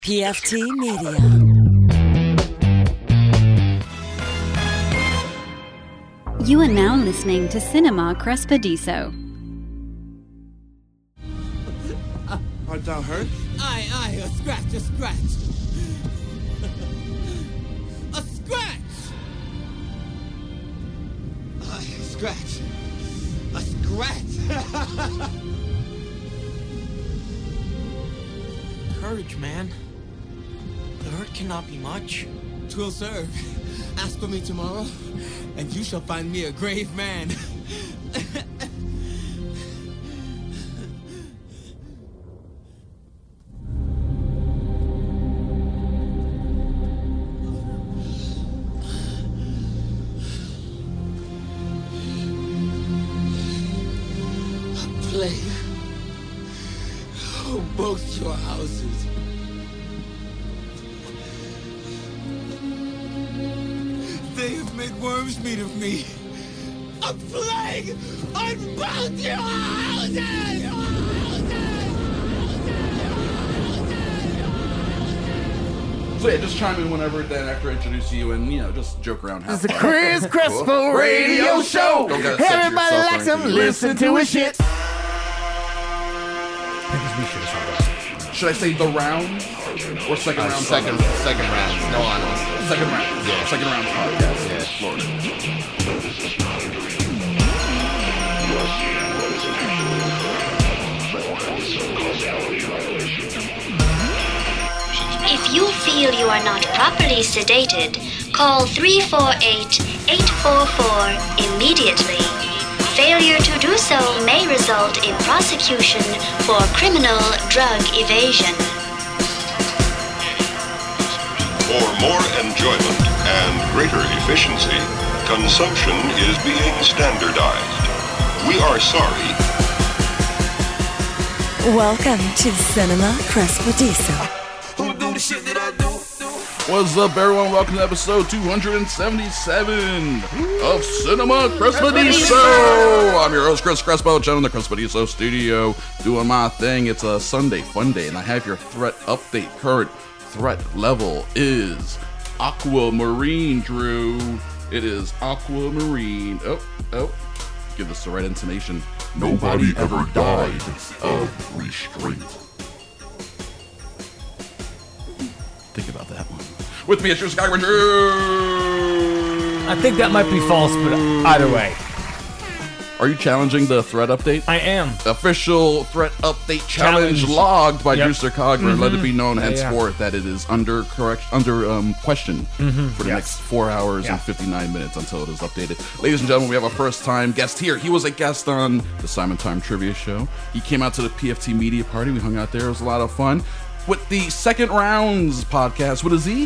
PFT Media. You are now listening to Cinema Crespediso. Art thou hurt? Aye, a scratch. A scratch! Aye, a scratch! A scratch! Courage, man. The hurt cannot be much. 'Twill serve. Ask for me tomorrow, and you shall find me a grave man. Plague. Oh, both your houses. They have made worms meat of me. A plague on both your houses! So yeah, just chime in whenever then after I introduce you and, just joke around. It's the Chris Crespo Radio Show. Everybody likes him, listen to his shit. Should I say the round or second round? Second round. No honors. Second round. Yeah. Second round podcast. Yeah. Florida. If you feel you are not properly sedated, call 348-844 immediately. Failure to do so may result in prosecution for criminal drug evasion. For more enjoyment and greater efficiency, consumption is being standardized. We are sorry. Welcome to Cinema Crespediso. What's up, everyone? Welcome to episode 277 of Cinema Crespediso. I'm your host, Chris Crespo, chilling in the Crespediso studio, doing my thing. It's a Sunday fun day, and I have your threat update. Current threat level is Aquamarine, Drew. It is Aquamarine. Oh. Give this the right intonation. Nobody ever died of restraint. Think about that one. With me, it's your Skyward Drew. I think that might be false, but either way. Are you challenging the threat update? I am. Official threat update challenge logged by Drewster Cogburn. Let it be known henceforth that it is under question for the next 4 hours and 59 minutes until it is updated. Ladies and gentlemen, we have a first-time guest here. He was a guest on the Simon Time Trivia Show. He came out to the PFT Media Party. We hung out there. It was a lot of fun. With the Second Rounds podcast, with a Z?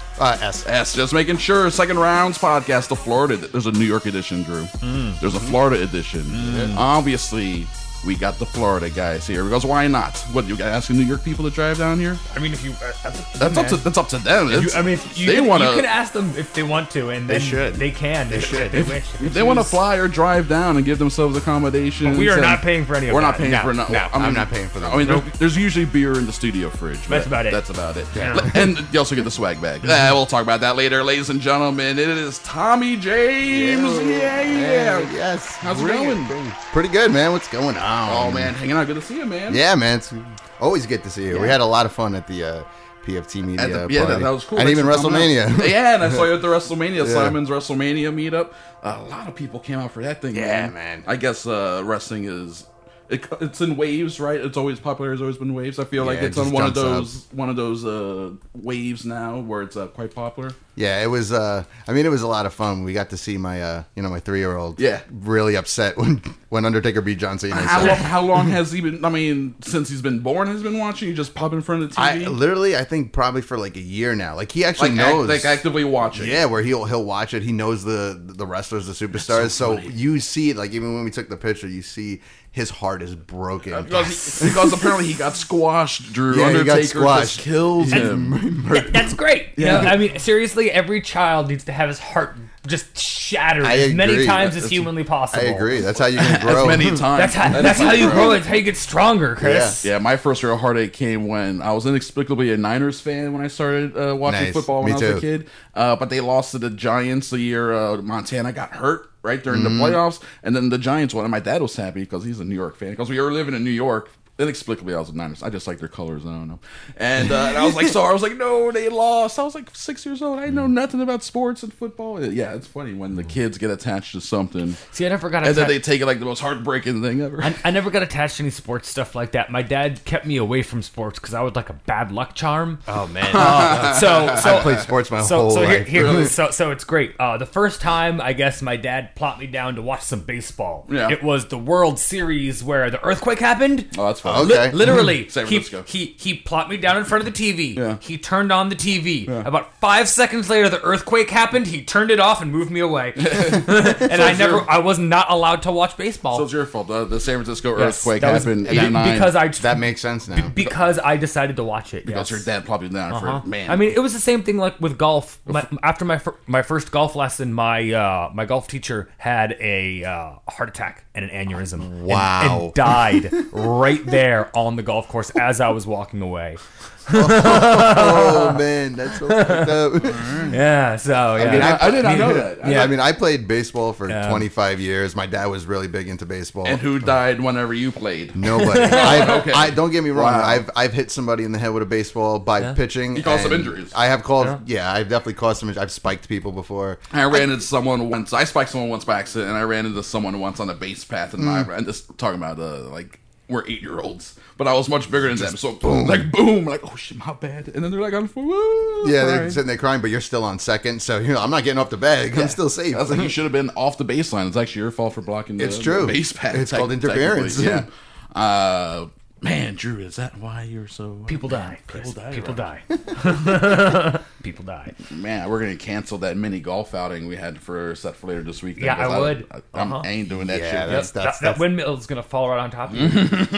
S. Just making sure. Second Rounds podcast, the Florida. There's a New York edition, Drew. There's a Florida edition. Obviously, we got the Florida guys here because why not? What, you asking New York people to drive down here? I mean, if you That's up to them. you can ask them if they want to, and then They should. They can. They should. If they want to fly or drive down and give themselves accommodations. But we are not paying for any of We're that. not paying for no. I'm not paying for them. I mean, there's usually beer in the studio fridge. But That's about it. That's about it. Yeah. And you also get the swag bag. We'll talk about that later, ladies and gentlemen. It is Tommy James. Yeah. Yes. How's it going? Pretty good, man. What's going on? Oh man, hanging out. Good to see you, man. Yeah, man. It's always good to see you. We had a lot of fun at the PFT Media party. that was cool. And Thanks even for coming WrestleMania. out. Yeah, and I saw you at the WrestleMania, Yeah. Simon's WrestleMania meetup. A lot of people came out for that thing. Yeah, man. I guess wrestling is it's in waves, right? It's always popular. It's always been waves. I feel like it it's on just one of jumps those waves now where it's quite popular. Yeah, it was. I mean, it was a lot of fun. We got to see my, my 3-year-old. Yeah. Really upset when Undertaker beat John Cena. How long has he been? I mean, since he's been born, has been watching. You just pop in front of the TV. I think probably for like a year now. Like he actually knows, actively watching. Yeah, where he'll watch it. He knows the wrestlers, the superstars. So you see it. Like even when we took the picture, you see his heart is broken because apparently he got squashed. Drew Yeah, Undertaker he got squashed. just kills him. That's great. Yeah. I mean, seriously, every child needs to have his heart just shattered I as many agree. times as humanly possible. I agree. That's how you can grow. As many times. That's how you grow. It's how you get stronger, Chris. Yeah, my first real heartache came when I was inexplicably a Niners fan when I started watching Nice. football when Me I was too. a kid. But they lost to the Giants the year Montana got hurt right during the playoffs, and then the Giants won. And my dad was happy because he's a New York fan because we were living in New York. Inexplicably, I was a Niners. I just like their colors. I don't know. And I was like, no, they lost. I was like 6 years old. I know nothing about sports and football. Yeah, it's funny when the kids get attached to something. See, I never got And attached. then they take it like the most heartbreaking thing ever. I never got attached to any sports stuff like that. My dad kept me away from sports because I was like a bad luck charm. Oh man. I played sports my whole life. So it's great. The first time, I guess, my dad plopped me down to watch some baseball. Yeah. It was the World Series where the earthquake happened. Oh, that's fun. Okay. Literally, San he Francisco. plopped me down in front of the TV. Yeah. He turned on the TV. About 5 seconds later, the earthquake happened. He turned it off and moved me away. And I was not allowed to watch baseball. So it's your fault. The San Francisco Yes, earthquake that was- happened in '89. because That makes sense now. because I decided to watch it. because yes. your dad plopped you down for man. I mean, it was the same thing like with golf. After my first golf lesson, my golf teacher had a heart attack and an aneurysm. Wow. And died right there on the golf course as I was walking away. Oh man, that's so fucked up. Yeah, so yeah. mean, I did not know that. Yeah, I mean, I played baseball for Yeah. 25 years. My dad was really big into baseball. And who died whenever you played? Nobody. Okay. I don't get me wrong. Wow. I've hit somebody in the head with a baseball by pitching. You caused some and injuries. I have caused. Yeah, I've definitely caused some. I've spiked people before. I ran into someone once. I spiked someone once by accident, and I ran into someone once on a base path. And and just talking about like we're 8-year-olds, but I was much bigger than them. So boom, like oh shit, my bad. And then they're like, woo, Yeah, they're crying. sitting there crying, but you're still on second. So I'm not getting off the bag. I'm still safe. I was like, you should have been off the baseline. It's actually your fault for blocking the, It's true. the base path. It's called interference. technically, Yeah. Man, Drew, is that why you're so... People die. People die. People right? die. People die. Man, we're going to cancel that mini golf outing we had set for later this week. Yeah, I would. I ain't doing that Yeah, shit. That windmill is gonna fall right on top of you.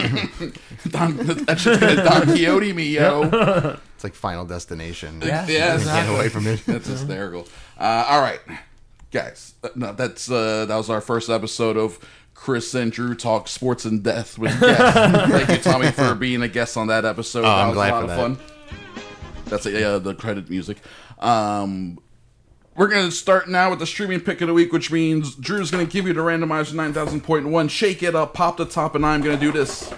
That shit's going to Don Quixote me, yo. It's like Final Destination. Yeah. Yeah, Get away from it. That's hysterical. All right, guys. No, that was our first episode of Chris and Drew talk sports and death with guests. Thank you, Tommy, for being a guest on that episode. That I'm was glad a lot for of fun. That's the credit music. We're going to start now with the streaming pick of the week, which means Drew's going to give you the randomizer 9000.1. Shake it up, pop the top, and I'm going to do this.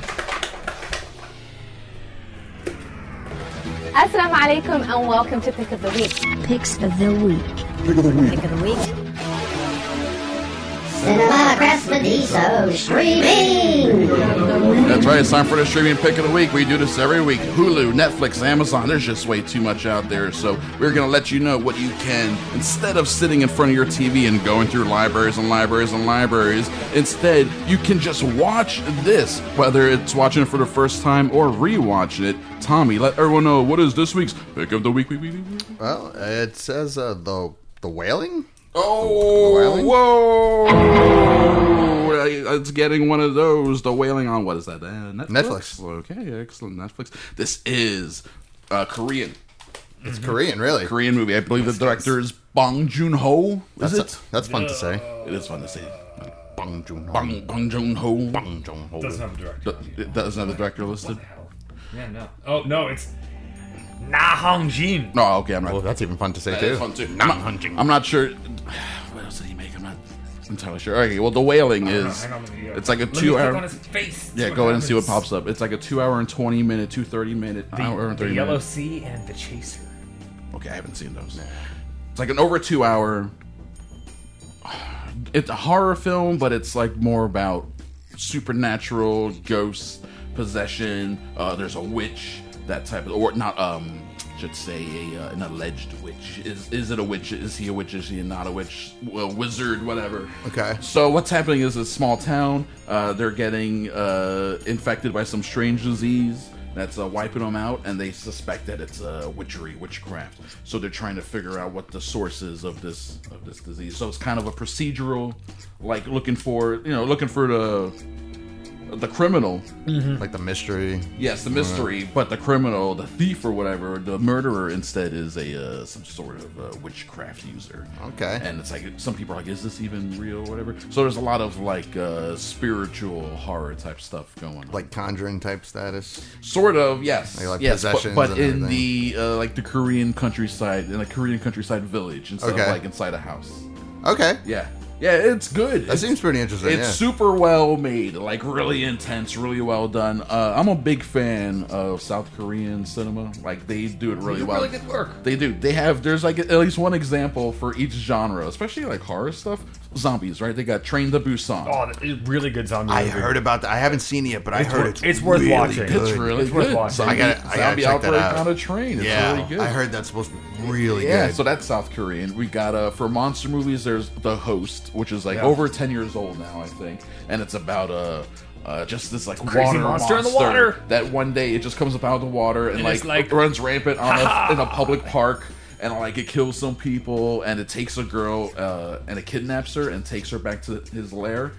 Assalamu alaikum and welcome to Pick of the Week. Picks of the week. Pick of the Week. Cinema Crespediso streaming. That's right, it's time for the streaming pick of the week. We do this every week. Hulu, Netflix, Amazon, there's just way too much out there. So we're going to let you know what you can. Instead of sitting in front of your TV and going through libraries and libraries and libraries, instead, you can just watch this. Whether it's watching it for the first time or rewatching it. Tommy, let everyone know, what is this week's pick of the week? Well, it says the Wailing. Oh, whoa! It's getting one of those. The Wailing on what is that? Netflix. Okay, excellent. Netflix. This is Korean. It's Korean, really. Korean movie. I believe the director is Bong Joon-ho. Is it? That's fun to say. It is fun to say. Bong Joon-ho. Bong Joon-ho. Bong Joon-ho. Doesn't have a director. It doesn't have the director listed. Yeah, no. Oh no, it's Na Hong Jin. No, okay, I'm not. Well, that's even fun to say That too. is fun too. I'm not sure. What else did he make? I'm not entirely sure. Okay, well, The Wailing is. It's like a 2 hour. On his face. Yeah, go ahead and see what pops up. It's like a 2 hour and 20 minute, 2:30 minute, hour and 30 The Yellow minutes. Sea and The Chaser. Okay, I haven't seen those. It's like an over 2 hour. It's a horror film, but it's like more about supernatural, ghosts, possession. There's a witch, that type of, or not. Should say an alleged witch. Is it a witch? Is he a witch? Is he not a witch? A wizard? Whatever. Okay. So what's happening is a small town. They're getting infected by some strange disease that's wiping them out, and they suspect that it's witchcraft. So they're trying to figure out what the source is of this disease. So it's kind of a procedural, like looking for the the criminal. Like the mystery. Yes, the mystery, but the criminal, the thief or whatever, the murderer instead is a some sort of witchcraft user. Okay. And it's like some people are like, is this even real or whatever? So there's a lot of like spiritual horror type stuff going on. Like Conjuring type status. Sort of, yes. Like yes, possessions but and in everything. the like the Korean countryside, in a Korean countryside village instead of like inside a house. Okay. Yeah. Yeah, it's good. That seems pretty interesting. It's super well made, like really intense, really well done. I'm a big fan of South Korean cinema. Like they do it really well. Really good work. They do. There's like at least one example for each genre, especially like horror stuff. Zombies, right? They got Train to Busan. Oh, it's really good zombie I movie. heard about that. I haven't seen it yet, but I heard it's worth really watching. good. It's really worth good. watching. Zombie, I gotta zombie check that outbreak out. on a train. It's really good. I heard that's supposed to be really Yeah, good. so that's South Korean. We got for monster movies, there's The Host, which is like over 10 years old now, I think, and it's about just this like Crazy water monster in the water. that one day it just comes up out of the water and it's like runs rampant in a public park. And like it kills some people, and it takes a girl and it kidnaps her and takes her back to its lair,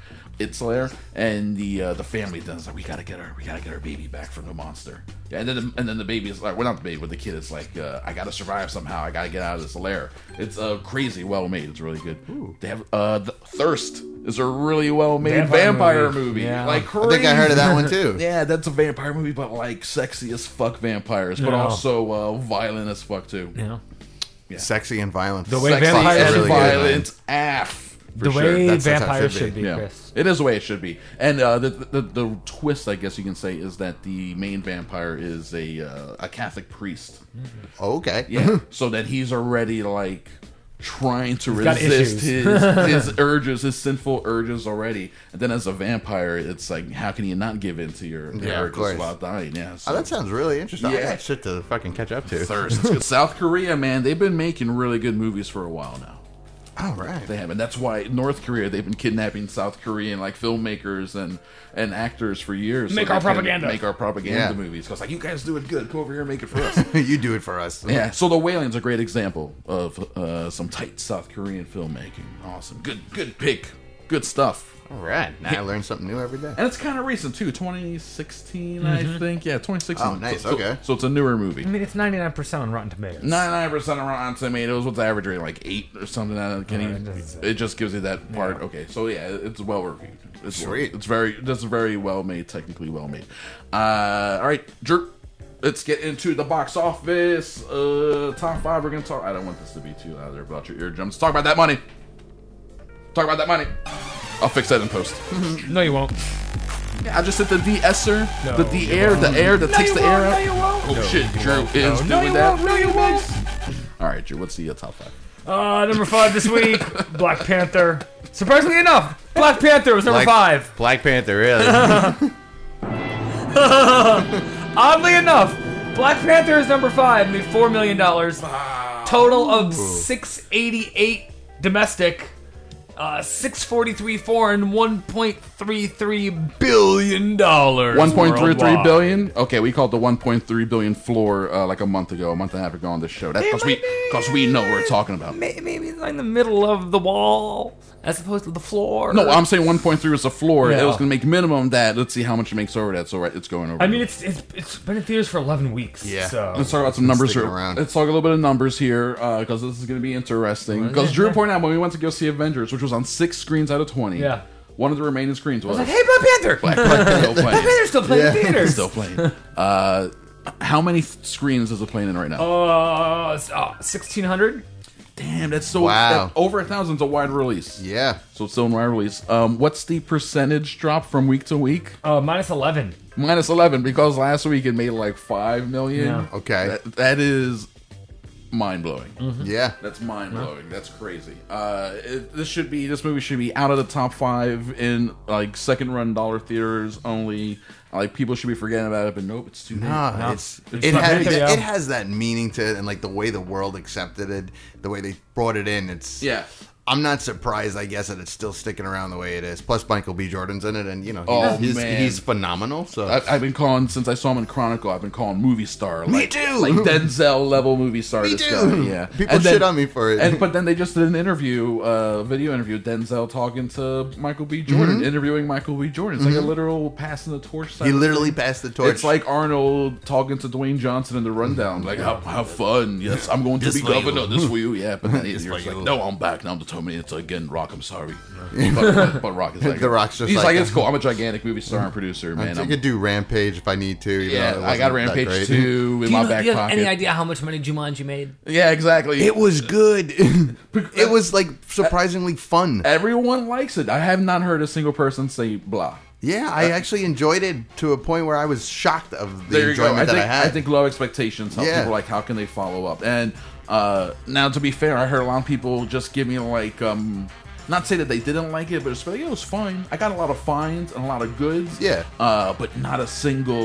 and the family then is like, we gotta get our baby back from the monster. Yeah, and then the baby is like, well, not the baby, but the kid is like, I gotta survive somehow. I gotta get out of this lair. It's crazy well made. It's really good. Ooh. They have the Thirst is a really well made vampire movie. Yeah. Like crazy. I think I heard of that one too. Yeah, that's a vampire movie, but like sexy as fuck vampires, but also violent as fuck too. Yeah. Yeah. Sexy and violent. The way Sexy vampires and really violent AF. The for way sure. That's how it vampires should should be. be, Yeah, Chris. it is the way it should be. And the twist, I guess you can say, is that the main vampire is a Catholic priest. Okay. Yeah, so that he's already like trying to got resist issues. his urges, his sinful urges already. And then as a vampire, it's like, how can you not give in to your of urges course. while dying? Yeah. So. Oh, that sounds really interesting. I Yeah. got shit to fucking catch up to. Thirst. It's good. South Korea, man, they've been making really good movies for a while now. All right. They have, and that's why North Korea, they've been kidnapping South Korean like filmmakers and actors for years. Make they our can propaganda. Make our propaganda Yeah. movies. Because like, you guys do it good. Come over here and make it for us. You do it for us. Yeah. So The Whaling's a great example of some tight South Korean filmmaking. Awesome. Good pick. Good stuff. All right. Now I learn something new every day. And it's kind of recent too. 2016, I think. Yeah, 2016. Oh, nice. So, Okay. So it's a newer movie. I mean, it's 99% on Rotten Tomatoes. 99% on Rotten Tomatoes. What's the average rating? Like 8 or something. It just gives you that part. Yeah. Okay, so yeah, it's well reviewed. It's Sweet. It's very well made, technically well made. All right, Jerk. Let's get into the box office. Top 5. We're gonna talk. I don't want this to be too loud there about your eardrums. Talk about that money. Talk about that money. I'll fix that in post. No, you won't. Yeah, I just hit the de-esser, No, the you air, the won't. air that takes you the air won't. out. No, you won't. Oh No, shit, you Drew won't. is No, doing you that. won't. No, you won't. All right, Drew, what's the top 5? Number 5 this week, Black Panther. Surprisingly enough, Black Panther was number 5. Black Panther, really? Oddly enough, Black Panther is number 5, made $4 million. Total of 688 domestic, 643 foreign, $1.33 billion. 1.33 billion. Okay, we called the 1.3 billion floor like a month and a half ago on this show. That's because we know what we're talking about. Maybe it's in the middle of the wall as opposed to the floor. No, I'm saying 1.3 was the floor. Yeah. It was going to make minimum that. Let's see how much it makes over that. So it's going over. I mean, it's been in theaters for 11 weeks. Yeah. So. Let's talk about some numbers. Sticking around. Let's talk a little bit of numbers here because this is going to be interesting. Because Drew pointed out when we went to go see Avengers, which was on 6 screens out of 20. Yeah. One of the remaining screens was I was like, hey, Black Panther! Black Panther still playing. Black Panther's still playing in theaters. Still playing. How many screens is it playing in right now? 1,600? Damn, that's so Wow. over 1,000 is a wide release. Yeah. So it's still in wide release. What's the percentage drop from week to week? Minus 11. Minus 11 because last week it made like 5 million. Yeah. Okay. That is mind blowing. Yeah. That's mind blowing. That's crazy. This movie should be out of the top 5 in like second run dollar theaters only. Like people should be forgetting about it, but nope, it's too late. No, it has that meaning to it, and like the way the world accepted it, the way they brought it in. It's Yeah. I'm not surprised, I guess, that it's still sticking around the way it is. Plus, Michael B. Jordan's in it, and he's phenomenal. So I've been calling, since I saw him in Chronicle, I've been calling movie star. Me too. Like Denzel level movie star. Me this too. Guy. Yeah. People shit on me for it. But then they just did an interview, video interview, Denzel talking to Michael B. Jordan, interviewing Michael B. Jordan. It's like a literal passing the torch. He literally passed the torch. It's like Arnold talking to Dwayne Johnson in The Rundown. Like, have fun. Yes, I'm going to be governor. This for you. Yeah, but then he's like, no, I'm back. Now I'm determined to again, Rock, I'm sorry. But Rock is like, The Rock's just he's like, it's cool. I'm a gigantic movie star and producer, man. I could do Rampage if I need to. Yeah, I got Rampage 2 in my back do you have pocket. any idea how much money Jumanji made? Yeah, exactly. It was good. It was like surprisingly fun. Everyone likes it. I have not heard a single person say blah. Yeah, I actually enjoyed it to a point where I was shocked of the There you go. enjoyment that I had. I think low expectations help people like, how can they follow up? And now, to be fair, I heard a lot of people just give me like, not say that they didn't like it, but just like, it was fine. I got a lot of fines and a lot of goods. Yeah. But not a single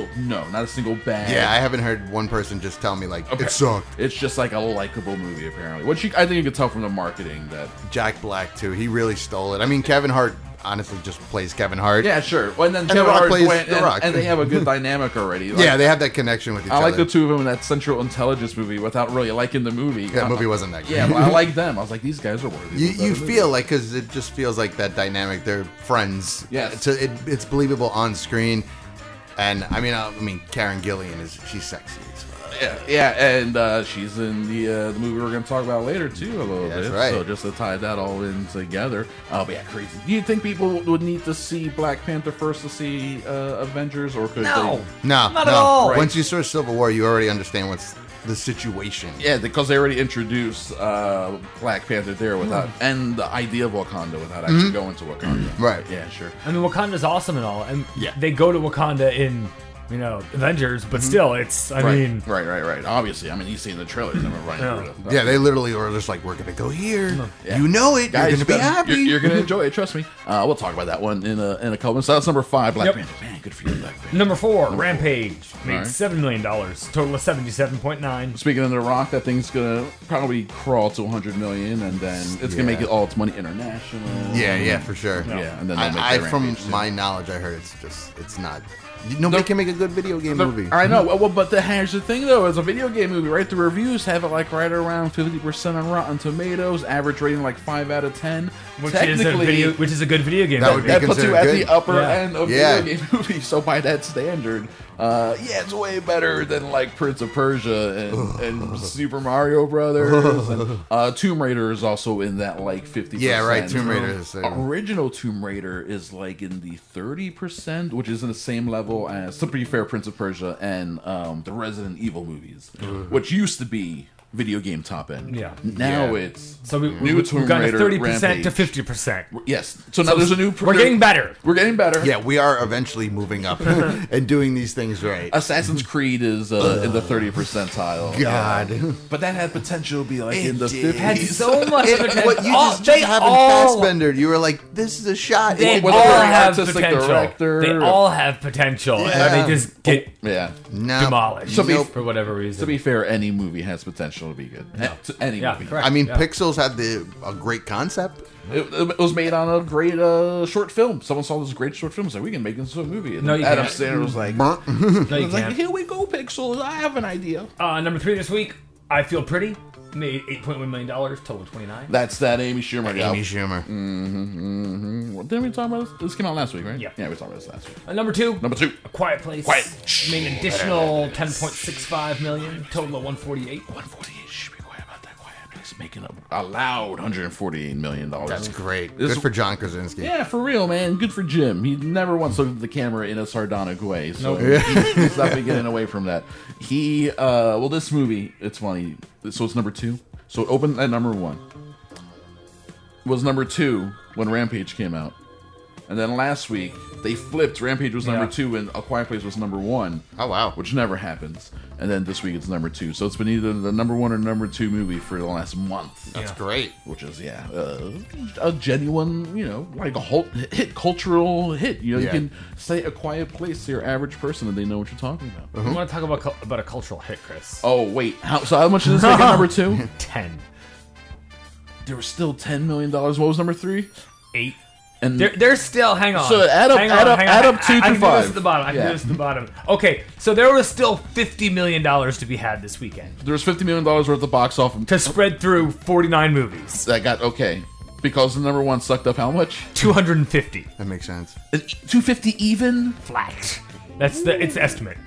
bad. Yeah, I haven't heard one person just tell me like, it sucked. It's just like a likable movie, apparently. Which I think you could tell from the marketing that Jack Black too. He really stole it. I mean, Kevin Hart honestly just plays Kevin Hart. Yeah, sure. Well, and then And Kevin The Rock Hart plays The Rock. and they have a good dynamic already. Like, Yeah, they have that connection with each other. I like the two of them in that Central Intelligence movie without really liking the movie. That movie wasn't that good. Yeah, but I like them. I was like, these guys are worthy. You feel like, because it just feels like that dynamic. They're friends. Yes. It's believable on screen. And I mean, Karen Gillian she's sexy. Yeah, and she's in the movie we're going to talk about later too a little bit. That's right. So just to tie that all in together, but yeah, crazy. Do you think people would need to see Black Panther first to see Avengers, or could No, they? not at all. Once you saw Civil War, you already understand what's the situation. Yeah, because they already introduced Black Panther there without, and the idea of Wakanda without actually going to Wakanda. Right. Yeah, sure. I mean, Wakanda's awesome and all, and they go to Wakanda in, Avengers, but still, it's, I mean... Right. Obviously, I mean, you see in the trailers, and we're running through Yeah, they literally were just like, we're going to go here. Yeah. You know it. Guys, you're going to be happy. You're going to enjoy it, trust me. We'll talk about that one in a couple minutes. So that's number 5, Black Panther. Man, good for you, Black Panther. Number 4, Rampage. Made Right. $7 million. Total of 77.9. Speaking of The Rock, that thing's going to probably crawl to 100 million, and then it's going to make it all its money international. Yeah, for sure. Yeah, and then they'll make their from Rampage too. my knowledge, I heard it's not. Nobody can make a good video game movie. I know, well, but here's the thing, though. It's a video game movie, right? The reviews have it like right around 50% on Rotten Tomatoes, average rating like 5 out of 10. Which is a good video game movie. That puts you at the upper Yeah. end of video game movies. So by that standard, it's way better than like Prince of Persia and Super Mario Brothers. And, Tomb Raider is also in that like 50%. Yeah, right. Tomb Raider is Original Tomb Raider is like in the 30%, which is in the same level as, to be fair, Prince of Persia and the Resident Evil movies, which used to be video game top end. Yeah. Now it's So new Tomb we've gone to Raider 30% to Rampage. 50%. Yes. So now there's a new. We're getting better. We're getting better. Yeah, we are eventually moving up and doing these things right. Assassin's Creed is in the 30 percentile. God. But that had potential to be like in the did. 50s. Had so much potential. What you just having Fassbender, you were like, this is a shot. They With all the have artistic potential. director. They all have potential, and they just get No. demolished for whatever reason. To be fair, any movie has potential to be good. Any movie. correct. I mean, Yeah. Pixels had a great concept. It was made on a great short film. Someone saw this great short film and said, we can make this into a movie. And No, you Adam can't. Sandler was like, No, you like, can't. here we go, Pixels. I have an idea. Number 3 this week, I Feel Pretty. Made $8.1 million, total 29. That's that Amy Schumer guy. Amy Schumer. Didn't we talk about this? This came out last week, right? Yeah. Yeah, we talked about this last week. Number 2, Number 2. A Quiet Place. Quiet. Made an additional $10.65 million, total of 148. 148. Shh, be quiet about that. Quiet. It's making a loud $148 million. That's great. This- Good for John Krasinski. Yeah, for real, man. Good for Jim. He never once looked at the camera in a sardonic way. So Nope. he's definitely getting away from that. This movie, it's funny. So it's number 2. So it opened at number 1. It was number 2 when Rampage came out. And then last week, they flipped. Rampage was number 2 and A Quiet Place was number 1. Oh, wow. Which never happens. And then this week it's number 2. So it's been either the number 1 or number 2 movie for the last month. That's great. Which is, a genuine, like a cultural hit. You Yeah. can say A Quiet Place to your average person and they know what you're talking about. I want to talk about a cultural hit, Chris. Oh, wait. So how much did this make at number 2? 10. there was still $10 million. What was number 3? 8. And There's still, hang on. So add up 2 I to can do 5. this at the bottom. I can do this at the bottom. Okay, so there was still $50 million to be had this weekend. There was $50 million worth of box office to spread through 49 movies. That got because the number 1 sucked up how much? 250. That makes sense. 250 even? Flat. It's the estimate.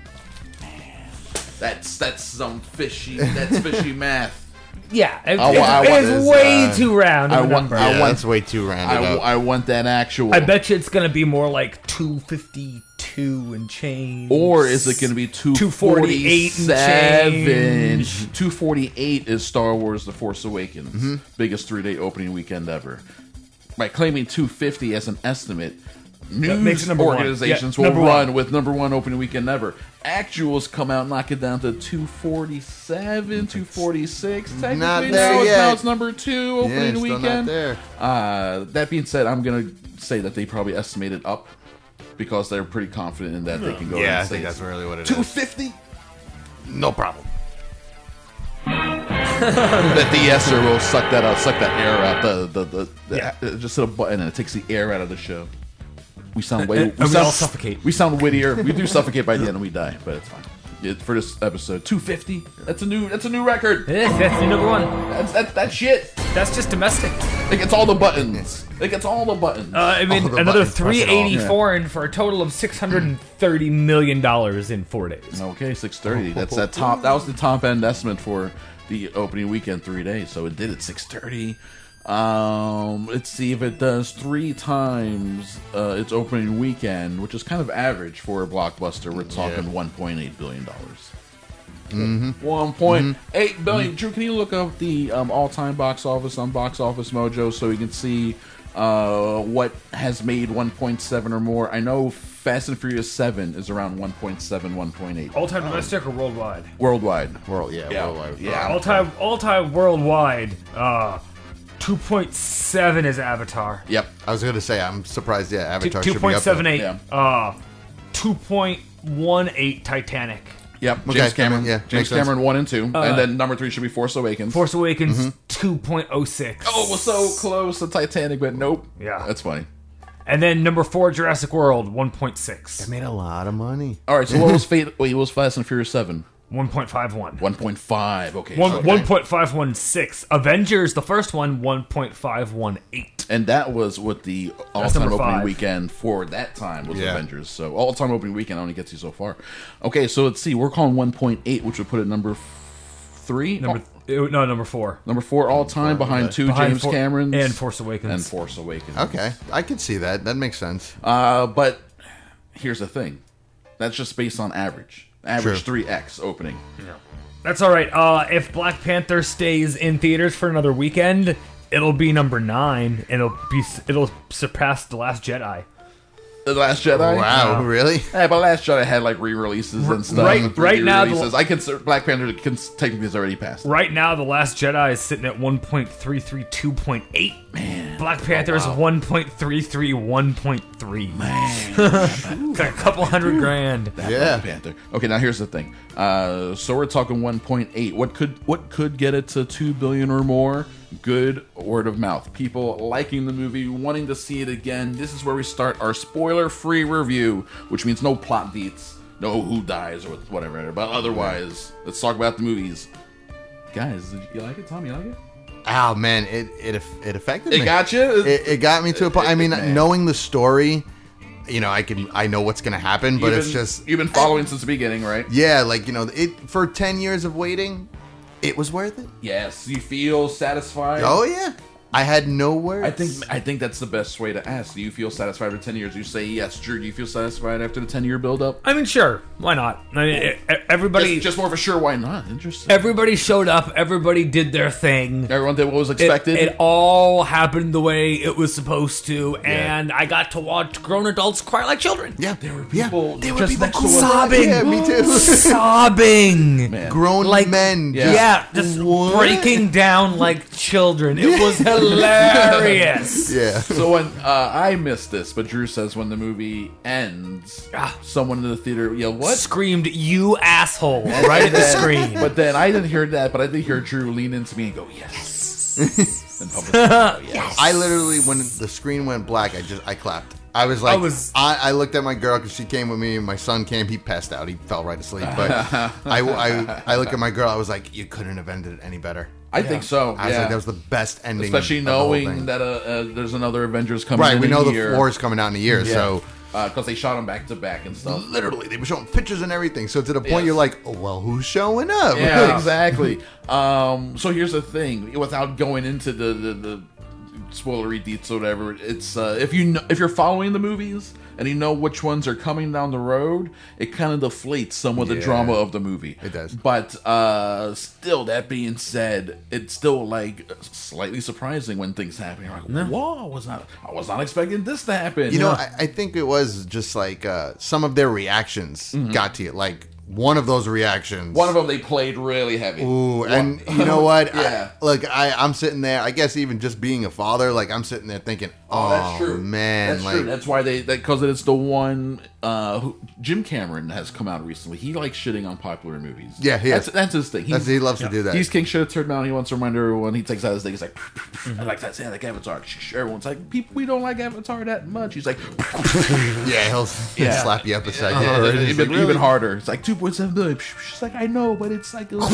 That's some fishy. That's fishy math. Yeah, it's way too round of a number. That's way too rounded up. I want that actual. I bet you it's going to be more like 252 and change. Or is it going to be 248 and change? 248 is Star Wars The Force Awakens. Biggest 3-day opening weekend ever. By claiming 250 as an estimate, news organizations will run with number 1 opening weekend ever. Actuals come out, knock it down to 247, 246. Technically, not there yet. Now it's number 2 opening weekend. Not there. That being said, I'm going to say that they probably estimated up because they're pretty confident in that they can go. Yeah, I think that's really what it is. 250. No problem. The de-esser will suck that air out. Just hit a button and it takes the air out of the show. We sound way. We all suffocate. We sound wittier. We do suffocate by the end and we die, but it's fine. For this episode, 250. That's a new record. That's the number 1. That's shit. That's just domestic. It gets all the buttons. It gets all the buttons. I mean, another 380 foreign for a total of $630 million in 4 days. Okay, 630. That's that top. That was the top end estimate for the opening weekend 3 days. So it did at 630. Let's see if it does 3 times its opening weekend, which is kind of average for a blockbuster. We're talking $1.8 billion. 1.8 billion. Drew, can you look up the all-time box office on Box Office Mojo so we can see what has made 1.7 or more? I know Fast and Furious 7 is around 1.7, 1.8. All-time domestic or worldwide? Worldwide. Worldwide. Yeah. All-time worldwide. 2.7 is Avatar. Yep. I was going to say, I'm surprised, Avatar should be up there. 2.78. 2.18 Titanic. Yep. James Cameron. Yeah, James Cameron 1 and 2. And then number 3 should be Force Awakens. Force Awakens 2.06. Oh, it was so close to Titanic, but nope. Yeah. That's funny. And then number 4, Jurassic World, 1.6. It made a lot of money. All right, so what was Fast and Furious 7? 1.51. 1.5, okay. 1.516. Avengers, the first one, 1.518. And that was what the all-time opening weekend for that time was Avengers. So all-time opening weekend only gets you so far. Okay, so let's see. We're calling 1.8, which would put it number 3? Number 4. Number 4 all-time behind 2 James Camerons. And Force Awakens. Okay, I can see that. That makes sense. But here's the thing. That's just based on average. Average True. 3x opening. Yeah. That's all right. If Black Panther stays in theaters for another weekend, it'll be number 9. And it'll surpass The Last Jedi. The Last Jedi? Wow, really? Yeah, but Last Jedi had like re-releases and stuff. Right now, I consider Black Panther technically has already passed. Right now, The Last Jedi is sitting at 1.332.8. Man, Black Panther is 1.33, 1.3. Man, it's like a couple $100,000. Black Panther. Okay, now here's the thing. So we're talking 1.8. What could get it to 2 billion or more? Good word of mouth. People liking the movie, wanting to see it again. This is where we start our spoiler-free review, which means no plot beats, no who dies or whatever. But otherwise, let's talk about the movies. Guys, did you like it? Tommy, you like it? Oh man, it affected me. It got you? It got me to a point. I mean, knowing the story, you know, I know what's gonna happen, but it's just you've been following since the beginning, right? Yeah, like for 10 years of waiting. It was worth it. Yes, you feel satisfied. Oh yeah, I had no words. I think that's the best way to ask. Do you feel satisfied for 10 years? You say yes. Drew, do you feel satisfied after the 10-year build-up? I mean, sure. Why not? I mean, everybody just more of a sure. Why not? Interesting. Everybody showed up. Everybody did their thing. Everyone did what was expected. It all happened the way it was supposed to, and I got to watch grown adults cry like children. Yeah, there were people. There were people sobbing. Yeah, me too. Sobbing. Man. Grown men. Just breaking down like children. It was hilarious. Yeah. So when I missed this, but Drew says when the movie ends, someone in the theater yelled, "What?" Screamed, "You asshole!" right at the screen. But then I didn't hear that, but I did hear Drew lean into me and go, "Yes." In public scenario, yes. I literally, when the screen went black, I clapped. I was like, I looked at my girl because she came with me, and my son came. He passed out. He fell right asleep. But I looked at my girl. I was like, you couldn't have ended it any better. I think so. I was like, that was the best ending. Especially knowing that there's another Avengers coming right, in we know a year. the 4 is coming out in a year, so... Because they shot them back to back and stuff. Literally, they were showing pictures and everything. So to the point you're like, oh, well, who's showing up? Yeah, exactly. So here's the thing. Without going into the spoilery deets or whatever, it's if you're following the movies and you know which ones are coming down the road, it kind of deflates some of the drama of the movie. It does. But still, that being said, it's still like slightly surprising when things happen. You're like, whoa, I was not expecting this to happen. You know, I think it was just like some of their reactions got to you. Like, one of those reactions. One of them they played really heavy. Ooh, and you know what? Yeah. I'm sitting there, I guess even just being a father, like I'm sitting there thinking, that's true. Man. That's true. That's why because it's the one, Jim Cameron has come out recently. He likes shitting on popular movies. Yeah, that's his thing. He loves to do that. He's king shit turned down. He wants to remind everyone. He takes out his thing. He's like, I like that. I like Avatar. Everyone's like, we don't like Avatar that much. He's like, he'll slap you up a second. Even harder. It's like 2.7 billion. She's like, I know, but it's like it was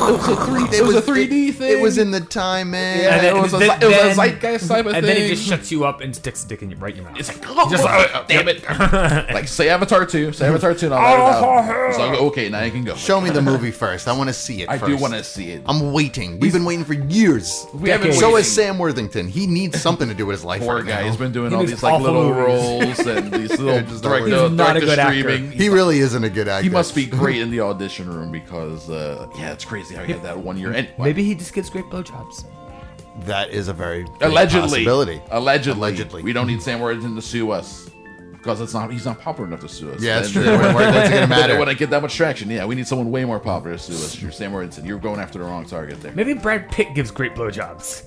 a 3D thing. It was in the time, man. Yeah, it was a zeitgeist type of thing. And then he just shuts you up and sticks a dick in right in your mouth. It's like, damn it. Like, say Avatar 2. Say Avatar 2. And I'll so, okay, now you can go. Show me the movie first. I want to see it first. I do want to see it. I'm waiting. We've been waiting for years. So is Sam Worthington. He needs something to do with his life. Poor guy. He's been doing all these like little roles and these little direct streaming. He really isn't a good actor. He must be great in the audition room because, it's crazy how he had that 1 year. And maybe he just gives great blowjobs. That is a very possibility. Allegedly. We don't need Sam Worthington to sue us. Because he's not popular enough to sue us. Yeah, that's true. What's it gonna matter? When I get that much traction, we need someone way more popular to sue us. You're Sam Worthington. You're going after the wrong target there. Maybe Brad Pitt gives great blowjobs.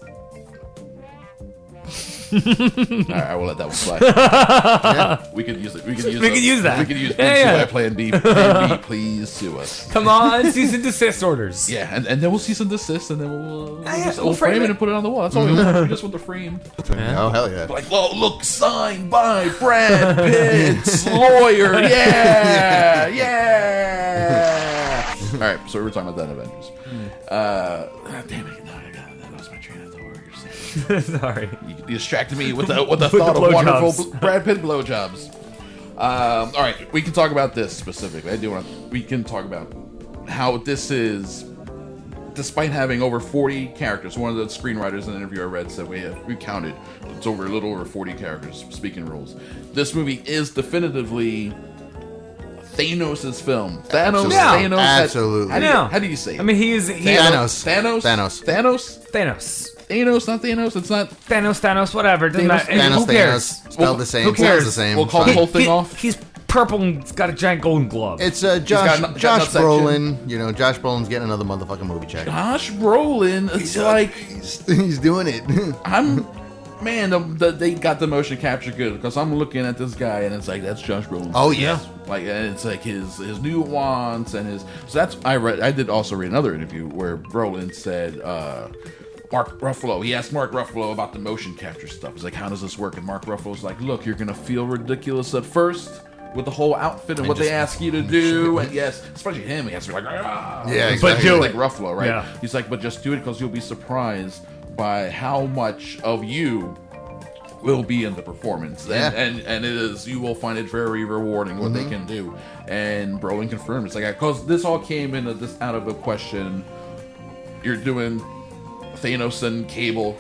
Alright, I will let that one slide. We could use it. We could use that. We could use Plan B. Plan B, please sue us. Come on, cease and desist orders. Yeah, and then we'll cease and desist, and then we'll frame it and put it on the wall. That's all we want. We just want the frame. Oh, hell yeah. Like, look, signed by Brad Pitt's lawyer. Yeah. Alright, so we're talking about that Avengers. Damn it. Sorry, you distracted me with the thought of wonderful Brad Pitt blowjobs. All right, we can talk about this specifically. We can talk about how this is, despite having over 40 characters. One of the screenwriters in an interview I read said we counted. It's a little over 40 characters, speaking rules. This movie is definitively Thanos' film. Thanos. Absolutely. How do you say it? I mean, he's Thanos. Thanos, not Thanos. It's not Thanos. Whatever. Doesn't matter. Who cares? Spelled the same. Who cares? The same. We'll call the whole thing off. He's purple and he's got a giant golden glove. It's Josh Brolin. You know, Josh Brolin's getting another motherfucking movie check. Josh Brolin. It's he's doing it. They got the motion capture good because I'm looking at this guy and it's like that's Josh Brolin. Oh yeah. Like, and it's like his nuance and his. So that's I did also read another interview where Brolin said. Mark Ruffalo. He asked Mark Ruffalo about the motion capture stuff. He's like, how does this work? And Mark Ruffalo's like, look, you're going to feel ridiculous at first with the whole outfit and what they ask you to do. And yes, especially him, he has to be like, ah. Yeah, exactly. But do it. Like Ruffalo, right? Yeah. He's like, but just do it because you'll be surprised by how much of you will be in the performance. And it is, you will find it very rewarding what they can do. And Brolin confirmed. It's like, because this all came out of a question. You're doing Thanos and Cable.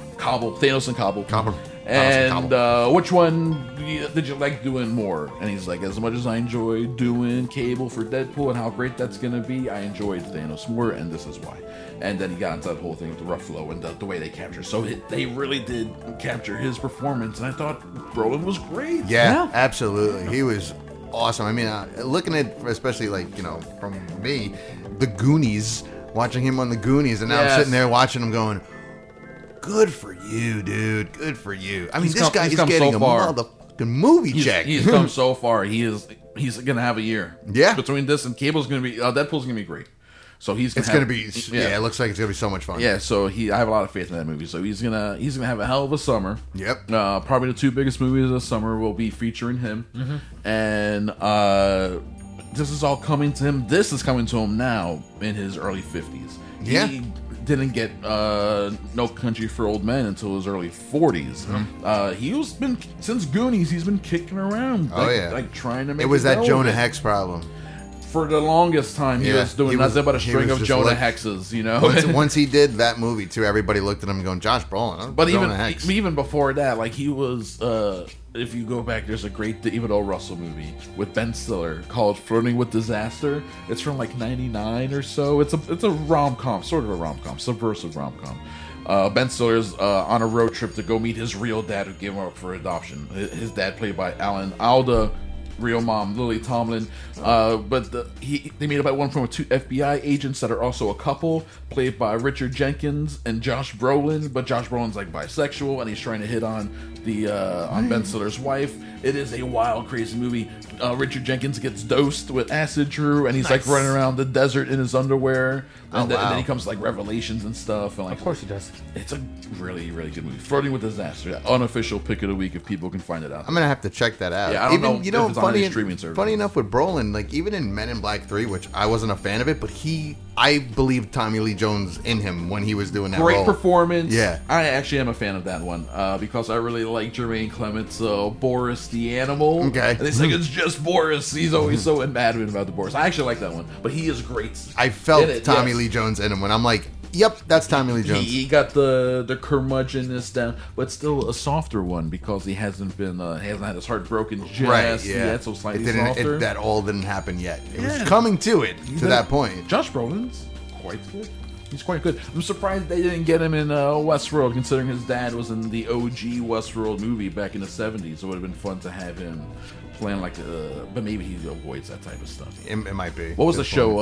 And which one did you like doing more? And he's like, as much as I enjoyed doing Cable for Deadpool and how great that's going to be, I enjoyed Thanos more, and this is why. And then he got into that whole thing with the Ruffalo and the way they capture. So they really did capture his performance, and I thought Brolin was great. Yeah, absolutely. He was awesome. I mean, looking at, especially like, you know, from me, the Goonies, watching him on the Goonies, and now I'm sitting there watching him going, good for you, dude. Good for you. I mean, this guy is getting a motherfucking movie check. He's come so far. He's going to have a year. Yeah. Between this and Cable's going to be, Deadpool's going to be great. So he's It's gonna be. Yeah, it looks like it's gonna be so much fun. Yeah, so I have a lot of faith in that movie. So he's gonna have a hell of a summer. Yep. Probably the two biggest movies of the summer will be featuring him, and this is all coming to him. This is coming to him now in his early 50s. Yeah. He didn't get No Country for Old Men until his early 40s. He's been since Goonies. He's been kicking around. Like trying to make it was that Jonah relevant. Hex problem. For the longest time, he was doing nothing but a string of Jonah Hexes, you know? Once he did that movie, too, everybody looked at him going, Josh Brolin, huh? But Jonah Hex. even before that, like, he was, if you go back, there's a great David O. Russell movie with Ben Stiller called Flirting with Disaster. It's from, like, 99 or so. It's a rom-com, sort of a rom-com, subversive rom-com. Ben Stiller's on a road trip to go meet his real dad who gave him up for adoption. His dad played by Alan Alda, real mom Lily Tomlin, but they made about one film with two FBI agents that are also a couple, played by Richard Jenkins and Josh Brolin. But Josh Brolin's like bisexual, and he's trying to hit on on Ben Stiller's wife. It is a wild, crazy movie. Richard Jenkins gets dosed with acid, Drew, and he's like running around the desert in his underwear. And then he comes to like Revelations and stuff. And, like, of course he does. It's a really, really good movie. Flirting with Disaster, unofficial pick of the week if people can find it out. I'm gonna have to check that out. Yeah, I don't know if it's on any streaming service. Funny enough with Brolin, like even in Men in Black 3, which I wasn't a fan of it, but I believed Tommy Lee Jones in him when he was doing that Great role. performance. Yeah. I actually am a fan of that one because I really like Jermaine Clement's Boris the Animal. Okay. And they say it's just Boris. He's always so adamant about the Boris. I actually like that one, but he is great. I felt Tommy Lee Jones in him when I'm like, yep, that's Tommy Lee Jones. He got the curmudgeonness down, but still a softer one because he hasn't had his heart broken just yet, so slightly softer. That all didn't happen yet. It was coming to it, to that point. Josh Brolin's quite good. He's quite good. I'm surprised they didn't get him in Westworld, considering his dad was in the OG Westworld movie back in the 70s. It would have been fun to have him playing like, but maybe he avoids that type of stuff. It might be. What was the show?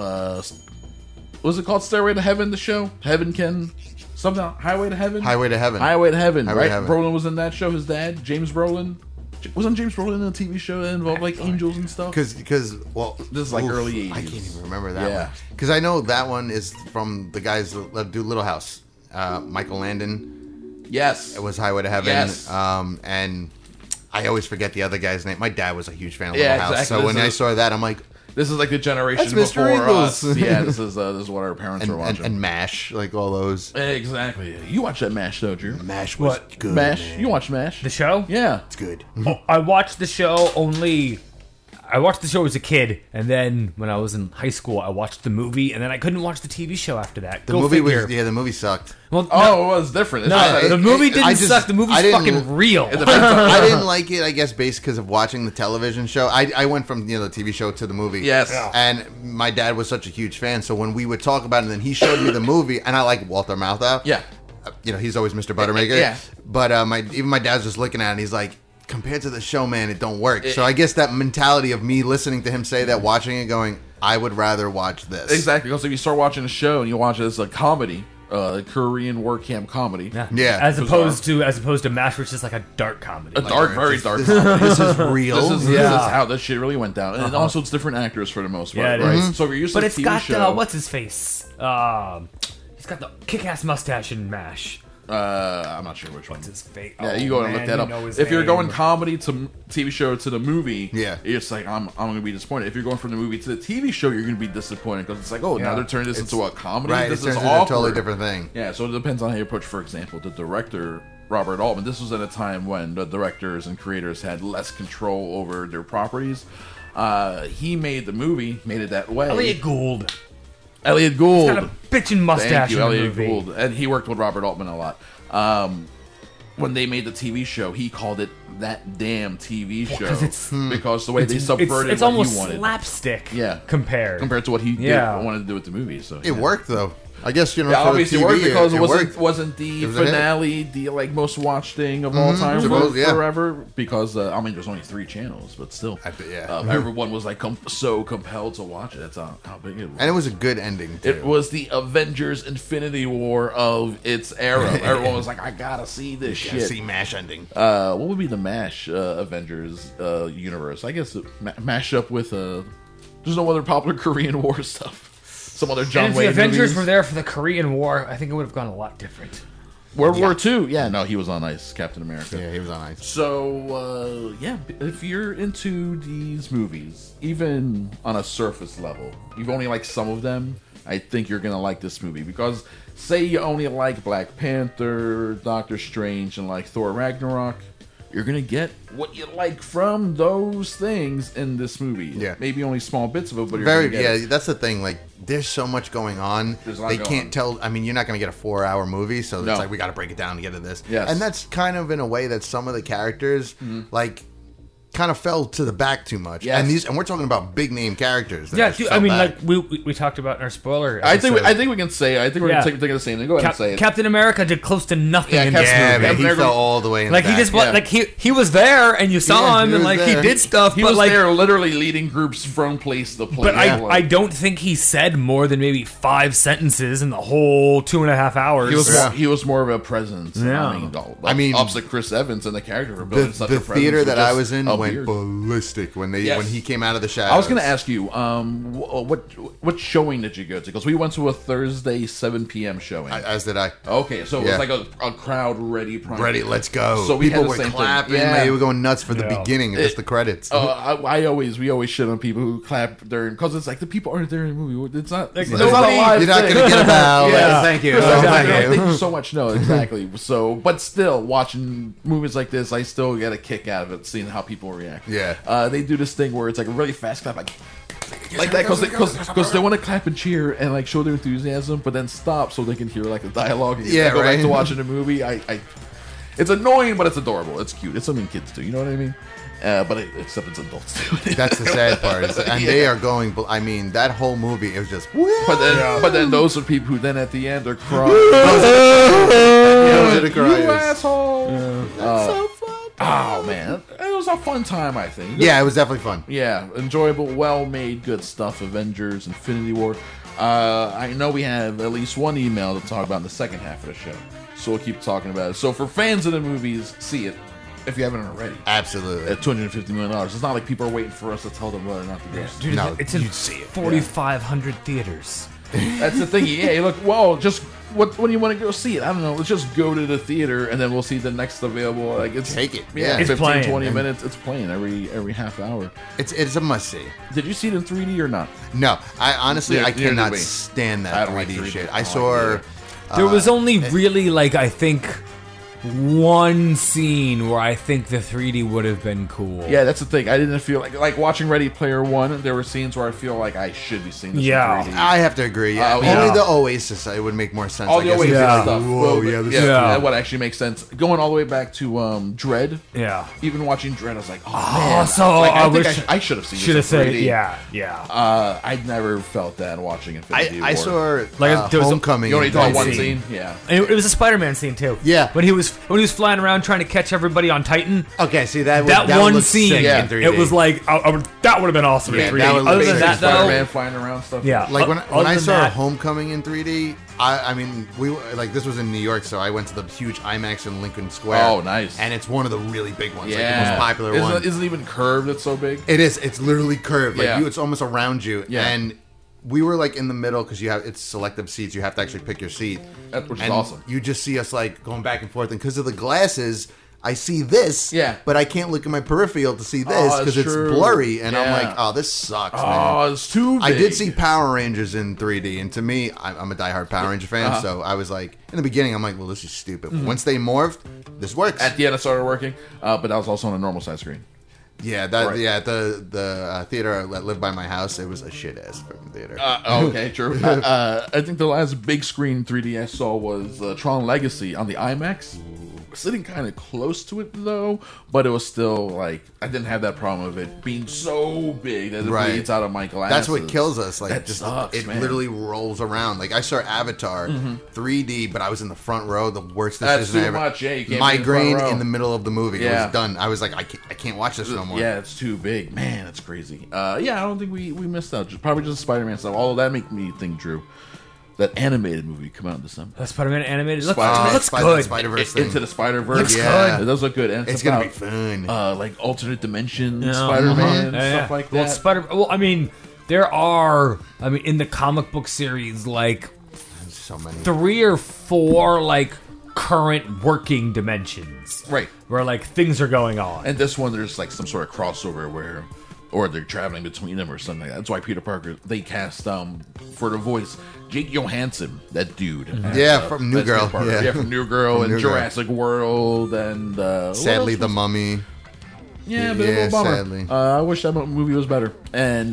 Was it called Stairway to Heaven? The show Heaven Can something Highway to Heaven. Highway to Heaven. Highway to Heaven. Highway right. to Heaven. Brolin was in that show. His dad, James Brolin. Wasn't James Brolin in a TV show that involved like angels and stuff? Because this is like early 80s. I can't even remember that one. Because I know that one is from the guys that do Little House. Michael Landon. Yes. It was Highway to Heaven. Yes. And I always forget the other guy's name. My dad was a huge fan of Little House. Exactly. So when I saw that, I'm like, this is like the generation That's Mr. before Ingles. us. Yeah, this is what our parents were watching. And MASH, like all those. Exactly. You watched that MASH, though, Drew. MASH was good. MASH. Man. You watched MASH? The show? Yeah. It's good. I watched the show I watched the show as a kid, and then when I was in high school, I watched the movie, and then I couldn't watch the TV show after that. The movie sucked. Well, it was different. The movie didn't suck. The movie's fucking real. I didn't like it, I guess, based because of watching the television show. I went from the TV show to the movie. Yes. And my dad was such a huge fan, so when we would talk about it, and then he showed me the movie, and I like Walter Matthau. Yeah. He's always Mr. Buttermaker. Yeah. But even my dad's just looking at it, and he's like, compared to the show, man, it don't work. So I guess that mentality of me listening to him say that, watching it, going, I would rather watch this. Exactly, because if you start watching a show and you watch it as a comedy, Korean war camp comedy, as opposed to MASH, which is like a dark comedy, very dark comedy. This is real. This is how this shit really went down, and also it's different actors for the most part, right? Mm-hmm. So if you're used to but a it's TV got show, what's his face? He's got the kick-ass mustache in MASH. I'm not sure which one. What's his face? Yeah, you go and look that up. If you're going comedy to TV show to the movie, it's like I'm going to be disappointed. If you're going from the movie to the TV show, you're going to be disappointed because it's like, now they're turning this into a comedy. Right, this it turns is into a awkward. totally different thing. Yeah, so it depends on how you approach. For example, the director Robert Altman. This was at a time when the directors and creators had less control over their properties. He made the movie, made it that way. Elliot Gould. He's got a bitchin' mustache. Thank you, in the Elliot movie. Gould, and he worked with Robert Altman a lot. When they made the TV show, he called it That Damn TV Show because the way they subverted it's what almost he wanted. slapstick. Yeah, compared to what he wanted to do with the movie. So it worked though. I guess for obviously TV, worked because it wasn't the finale the most watched thing of all time forever. Because there's only 3 channels, but still, everyone was like so compelled to watch it. That's how big it was, and it was a good ending too. It was the Avengers Infinity War of its era. Everyone was like, I gotta see this shit. See MASH ending. What would be the MASH Avengers universe? I guess mash up with there's no other popular Korean War stuff. some other John And if Wayne the Avengers movies. were there for the Korean War, I think it would have gone a lot different. World War II. Yeah, no, he was on ice, Captain America. Yeah, he was on ice. So, yeah, if you're into these movies, even on a surface level, you've only liked some of them, I think you're going to like this movie. Because, say you only like Black Panther, Doctor Strange, and like Thor Ragnarok, you're going to get what you like from those things in this movie. Yeah. Maybe only small bits of it, but you're going to get it. That's the thing. Like, there's so much going on. There's a lot They going can't on. tell. I mean, you're not going to get a 4-hour movie, so No. it's like we got to break it down to get to this. Yes. And that's kind of in a way that some of the characters, like, kind of fell to the back too much. Yes. And we're talking about big name characters. that Yeah, just dude, fell I mean, back. like we talked about in our spoiler. I think episode. we can say. I think we're Yeah. going to take the same thing. Go ahead and say it. Captain America did close to nothing Yeah, in Captain this yeah, movie. man, he America- fell all the way in Like the he back. just Yeah. like he was there and you saw Yeah, him he and was like he there. did stuff, He but was like there literally leading groups from place to place. but I don't think he said more than maybe 5 sentences in the whole 2.5 hours. He was more of a presence. Yeah. I mean, opposite Chris Evans and the character for The, building such the a presence. theater with that I just was in a went beard. ballistic when Yes. he came out of the shadows. I was going to ask you, what showing did you go to? Because we went to a Thursday 7 p.m. showing. As did I. Okay, so it Yeah. was like a crowd ready. Prime Ready, time. let's go. So we People had the were same clapping. Thing. They were going nuts for the Yeah. beginning, just the credits. We always shit on people who clap during, because it's like the people aren't there in the movie. It's not. It's nobody- not a live You're not thing. going to get a bow. Yeah. Like, thank you. Chris, Oh, exactly. thank you. Thank you so much. No, exactly. So, but still, watching movies like this, I still get a kick out of it, seeing how people react. Yeah. They do this thing where it's like a really fast clap, like that, because they want to clap and cheer and like show their enthusiasm, but then stop so they can hear like the dialogue. And Yeah, go back right. to watching the movie. It's annoying, but it's adorable. It's cute. It's something kids do. You know what I mean? Except it's adults too. That's the sad part. And they are going. I mean, that whole movie, it was just. But then those are people who then at the end are crying. Those are the You criers. asshole! That's so fun. Oh man, it was a fun time. I think. Yeah, it was definitely fun. Yeah, enjoyable, well-made, good stuff. Avengers, Infinity War. I know we have at least one email to talk about in the second half of the show, so we'll keep talking about it. So for fans of the movies, see it if you haven't already. Absolutely. At $250 million, it's not like people are waiting for us to tell them whether or not to go. Dude, No, it's in you'd see it. 4,500 theaters. That's the thing. Yeah, look. Well, just what do you want to go see it? I don't know. Let's just go to the theater and then we'll see the next available. Like it's Take it. Yeah, Yeah. It's 15, playing. 20 minutes. It's playing every half hour. It's a must see. Did you see it in 3D or not? No, I honestly Yeah, I neither cannot did we. stand I that don't like 3D 3D. shit. I I don't saw. like There was only really like I think one scene where I think the 3D would have been cool. Yeah, that's the thing. I didn't feel like watching Ready Player One. There were scenes where I feel like I should be seeing this Yeah. in 3D. I have to agree. Yeah, Oh, yeah. only the Oasis it would make more sense. all I the guess. Oasis Yeah. stuff. Whoa, Well, yeah, this yeah, is- that would actually make sense. Going all the way back to Dread. Yeah. Even watching Dread, I was like, oh, Oh, man. so like, I think wish I should have seen Should have this in said 3D. yeah. I never felt that watching Infinity I War. saw Like, there was a- Homecoming. You only in saw 3D. one scene? Yeah. And it was a Spider-Man scene too. Yeah. When he was flying around trying to catch everybody on Titan. Okay, see that That would one look scene, sick Yeah. in 3D. it was like that would have been awesome Yeah, in 3D. that would Other look than sick. that, though, Spider-Man flying around stuff. yeah. like when Other I than saw that- Homecoming in 3D. I mean, we like this was in New York, so I went to the huge IMAX in Lincoln Square. Oh, nice. And it's one of the really big ones, like Yeah. the most popular isn't, one. Isn't it even curved? It's so big. It is. It's literally curved. Like Yeah. it's almost around you. Yeah. And we were like in the middle because it's selective seats. You have to actually pick your seat, Which is and awesome. You just see us like going back and forth, and because of the glasses, I see this. Yeah. But I can't look at my peripheral to see this Oh, because that's it's true. blurry, and I'm Yeah. like, oh, this sucks, man. Oh, it's too big. I did see Power Rangers in 3D, and to me, I'm a diehard Power Ranger fan, Uh-huh. so I was like, in the beginning, I'm like, well, this is stupid. Once they morphed, this works. At the end, it started working, but that was also on a normal size screen. At the theater that lived by my house, it was a shit ass fucking theater. Okay, true. I think the last big screen 3D I saw was Tron Legacy on the IMAX. Sitting kind of close to it though, but it was still like I didn't have that problem of it being so big that it Right. bleeds out of my glasses. That's what kills us. Like, That just sucks, it man. literally rolls around. Like I saw Avatar 3D, but I was in the front row. The worst That's decision too I ever. much, yeah, you can't be in the Migraine front row. in the middle of the movie. It Yeah. was done. I was like, I can't watch this no more. Yeah, it's too big. Man, it's crazy. I don't think we missed out. Probably just Spider-Man stuff. Although that make me think, Drew, that animated movie come out in December. The Spider-Man animated looks Spider- good. Spider-Verse thing. Into the Spider-Verse. Looks good. It does look good. And It's gonna be about, fun. like alternate dimension Yeah. Spider-Man, Yeah, stuff like Well, that. I mean, there are, I mean, in the comic book series, like So many. 3 or 4 like current working dimensions, Right. where like things are going on. And this one, there's like some sort of crossover where, or they're traveling between them or something like that. That's why Peter Parker, they cast for the voice Jake Johansson, that dude. Yeah, from New that's Girl. Peter Parker. Yeah. Yeah, from New Girl From and New Girl. Jurassic World and what Sadly, else The was- Mummy. Yeah, but Yeah, a little bummer. sadly. I wish that movie was better. And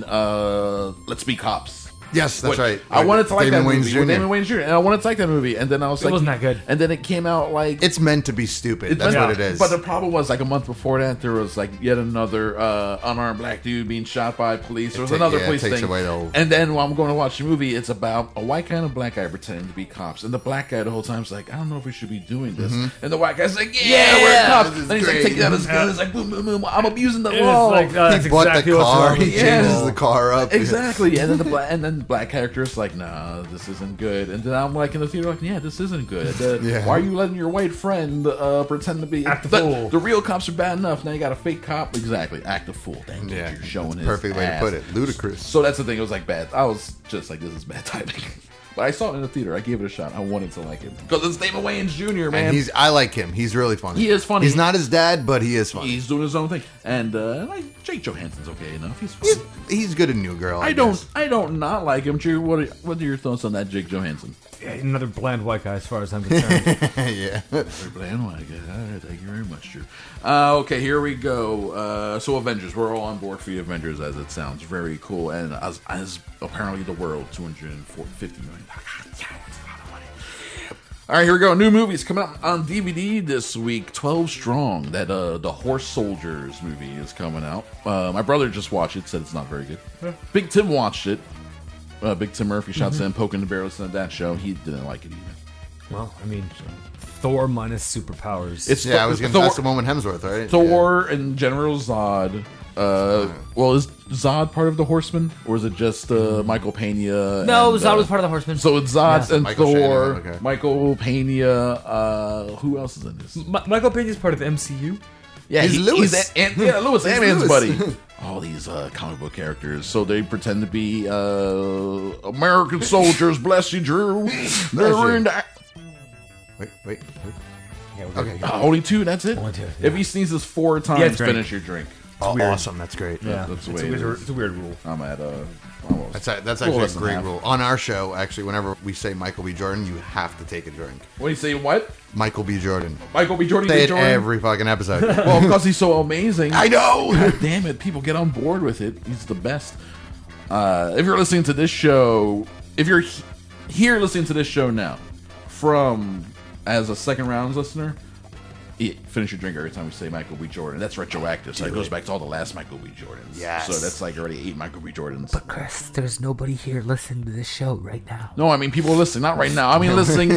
Let's Be Cops. Yes, that's right. I wanted to like Damon that Wayans movie with Jr. Damon Wayans Jr. And I wanted to like that movie, and then I was It like, wasn't that good. And then it came out like It's meant to be stupid. It's That's meant- what it is. But the problem was, like a month before that, there was like yet another unarmed black dude being shot by police. There was another it police takes thing. away the whole- And then while I'm going to watch the movie, it's about a white guy and a black guy pretending to be cops. And the black guy the whole time is like, I don't know if we should be doing this. And the white guy's like, yeah, we're cops. this is And he's like great. taking out his gun. He's like, boom, boom, boom. I'm abusing the It's law. like, that's he bought exactly the what's car. wrong He with changes Yeah. the car up. Exactly, and then the black character is like, "Nah, this isn't good." And then I'm like in the theater, like, "Yeah, this isn't good. Yeah. Why are you letting your white friend pretend to be Act a fool. The real cops are bad enough. Now you got a fake cop. Exactly, act a fool. Thank you. Yeah, You're showing his perfect way to ass. put it. Ludicrous. So that's the thing. It was like bad. I was just like, "This is bad timing." But I saw it in the theater. I gave it a shot. I wanted to like it because it's Damon Wayans Jr. Man. And I like him. He's really funny. He is funny. He's not his dad, but he is funny. He's doing his own thing, and like Jake Johansson's okay enough. He's fine. He's good in New Girl. I don't not like him. Drew, what are your thoughts on that, Jake Johansson? Yeah, another bland white guy, as far as I'm concerned. Yeah. Bland white guy. All right, thank you very much, Drew. Okay, here we go. So Avengers, we're all on board for the Avengers, as it sounds very cool, and as apparently the world, $250 million. That's a lot of money. All right, here we go. New movies coming out on DVD this week. 12 Strong. That the Horse Soldiers movie is coming out. My brother just watched it. Said it's not very good. Big Tim watched it. Big Tim Murphy shouts in poking the barrels in that show. He didn't like it either. Well, I mean, Thor minus superpowers. It's Yeah, I was going to. That's the one with Hemsworth, right? Thor and General Zod. Well, is Zod part of the Horsemen, or is it just Michael Pena? no, and, Zod was part of the Horsemen. So it's Zod and Michael Thor, Shannon, okay. Michael Pena. Who else is in this? Michael Pena is part of the MCU. Yeah, He's Lewis. Lewis, Ant-Man's Lewis. buddy. All these comic book characters, so they pretend to be American soldiers. Bless you, Drew. They're in. Wait. Okay. Only 2. That's it. Only 2, If he sneezes 4 times, Yeah, drink. finish your drink. Oh, awesome. That's great. Yeah, That's the it's way a it weird, is. it's a weird rule. I'm at almost. That's Well, actually a less than great half. rule. On our show, actually, whenever we say Michael B. Jordan, you have to take a drink. What do you say? What? Michael B. Jordan. Michael B. Jordan? Say B. it Jordan? every fucking episode. Well, because he's so amazing. I know. God damn it, people get on board with it. He's the best. If you're listening to this show, if you're here listening to this show now, from as a second rounds listener, finish your drink every time we say Michael B. Jordan. That's retroactive, so it goes back to all the last Michael B. Jordans. Yes. So that's like already 8 Michael B. Jordans. But Chris, there's nobody here listening to this show right now. No, I mean people listening, not right now. I mean listening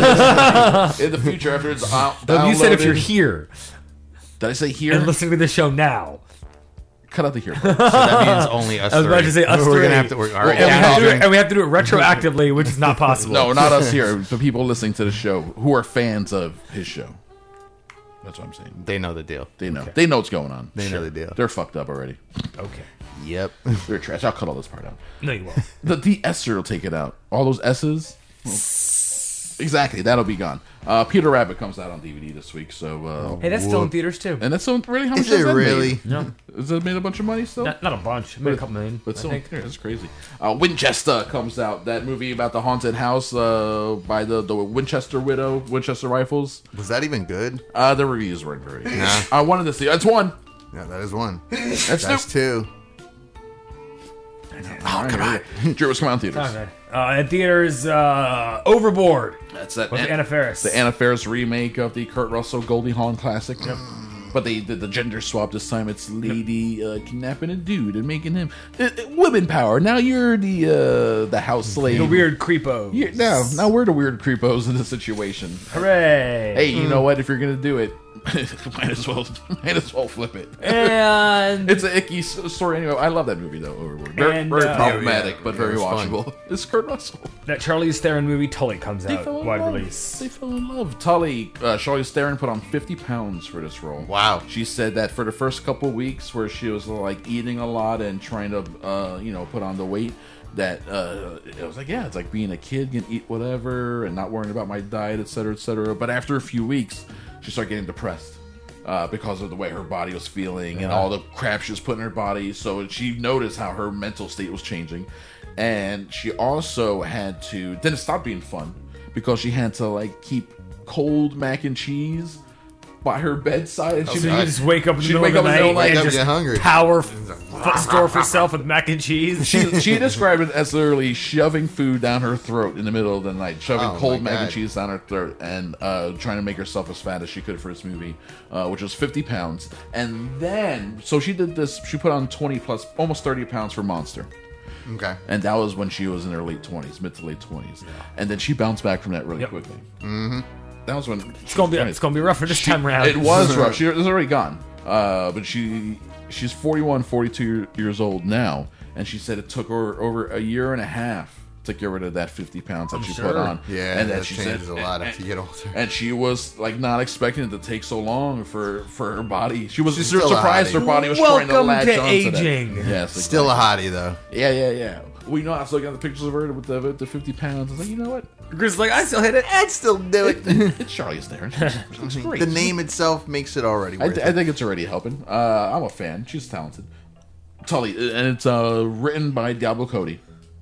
meta in the future after it's out. You said if you're downloaded. here Did I say here? and listening to the show now. Cut out the here part. So that means only us I was about three. to say us We're three. gonna have to. All right, and, we have to do it, drink. and we have to do it retroactively, which is not possible. No, not us here. The people listening to the show who are fans of his show. That's what I'm saying. They know the deal. They know. They know what's going on. They know the deal. They're fucked up already. Okay. Yep. They're trash. I'll cut all this part out. No, you won't. The de-esser will take it out. All those S's. Well, exactly. That'll be gone. Peter Rabbit comes out on DVD this week. So Hey, that's still in theaters too. and that's still really how much Is it has that really? made? No, Has it made a bunch of money still? not a bunch. Maybe a couple million. But I still, in think. theaters. That's crazy. Winchester comes out. That movie about the haunted house by the Winchester widow, Winchester rifles. Was that even good? The reviews weren't very good. Nah. I wanted to see. That's one. Yeah, that is one. That's That's two. Oh, come on. Drew, what's coming out in theaters? Okay. In theaters, Overboard. That's that. With Anna Faris. The Anna Faris remake of the Kurt Russell Goldie Hawn classic. Yep. But they did the gender swap this time. It's lady kidnapping a dude and making him women power. Now you're the house slave. The weird creepos. Now we're the weird creepos in this situation. Hooray! Hey, you know what? If you're gonna do it, might as well flip it. And it's an icky story anyway. I love that movie though. Very problematic, but very watchable. It's Kurt Russell. That Charlize Theron movie Tully comes out wide release. They fell in love. Tully, Charlize Theron put on 50 pounds for this role. Wow. She said that for the first couple of weeks, where she was like eating a lot and trying to, put on the weight. That it was like, yeah, it's like being a kid, can eat whatever and not worrying about my diet, etc., etc. But after a few weeks, she started getting depressed because of the way her body was feeling and all the crap she was putting in her body. So she noticed how her mental state was changing, and she also had to. Then it stopped being fun because she had to like keep cold mac and cheese by her bedside, and she'd just wake up in the middle of the night and just power stuff herself with mac and cheese. She described it as literally shoving food down her throat in the middle of the night, shoving cold mac and cheese down her throat, and trying to make herself as fat as she could for this movie, which was 50 pounds. And then, so she did this. She put on 20 plus, almost 30 pounds for Monster. Okay. And that was when she was in her late 20s, mid to late 20s, and then she bounced back from that really quickly. Mm-hmm. That was when it's gonna be rough for this time around. It was rough. She was already gone, but she's 41, 42 years old now, and she said it took her over a year and a half to get rid of that 50 pounds that she put on. Yeah, and that changes a lot as you get older. And she was like not expecting it to take so long for her body. She's still surprised her body was trying to latch to onto aging. that. Yes, exactly. Still a hottie though. Yeah. We know I was looking at the pictures of her with the 50 pounds. I was like, you know what? Chris is like, I still hit it. I'd still do it. It's Charlize Theron. She's great. The name itself makes it already worth it. I think it's already helping. I'm a fan. She's talented. Tully, and it's written by Diablo Cody,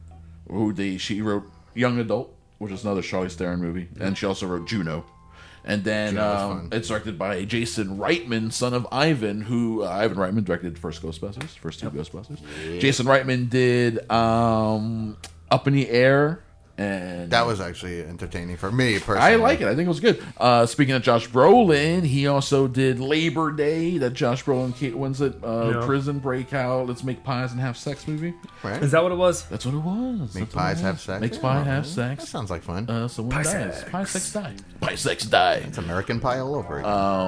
she wrote Young Adult, which is another Charlize Theron movie, and she also wrote Juno. And then it's directed by Jason Reitman, son of Ivan, who Ivan Reitman directed the first Ghostbusters, first two Ghostbusters. Yeah. Jason Reitman did Up in the Air. And that was actually entertaining for me personally. I like it. I think it was good. Speaking of Josh Brolin, he also did Labor Day, that Josh Brolin, Kate Winslet prison breakout, let's make pies and have sex movie. Right. Is that what it was? That's what it was. Make pies, have sex. Makes pie, have sex. That sounds like fun. Someone pie dies. sex. Pie, sex, die. Pie, sex, die. It's American Pie all over it.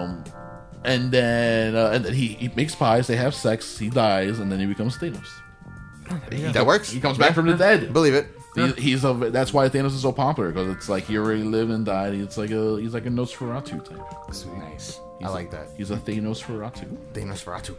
And then he makes pies, they have sex, he dies, and then he becomes Thanos. That works. He comes back from the dead. Believe it. That's why Thanos is so popular, because it's like he already lived and died. He's like a Nosferatu type. Sweet. Nice. I like that. He's a Thanosferatu. Thanosferatu.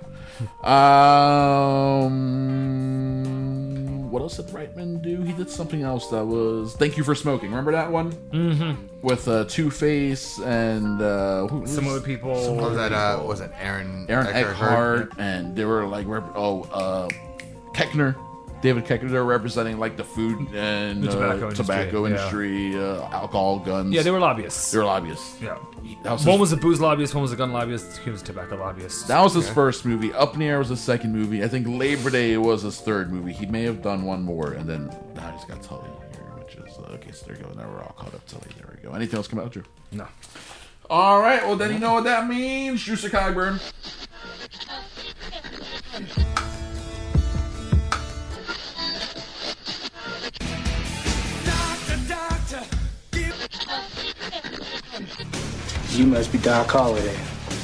What else did Reitman do? He did something else that was Thank You for Smoking. Remember that one? Mm-hmm. With Two-Face and some other people. Was that Aaron Eckhart? And they were like, Keckner. David Keckner, they're representing like the food and the tobacco industry, alcohol, guns. Yeah, they were lobbyists. Yeah. One was a booze lobbyist, one was a gun lobbyist, he was a tobacco lobbyist. That was his first movie. Up in the Air was his second movie. I think Labor Day was his third movie. He may have done one more, and then now he's got Tully here, which is okay. So there you go. Now we're all caught up. Tully. There we go. Anything else come out, Drew? No. All right. Well, then you know what that means. Juicer Cogburn. You must be Doc Holliday.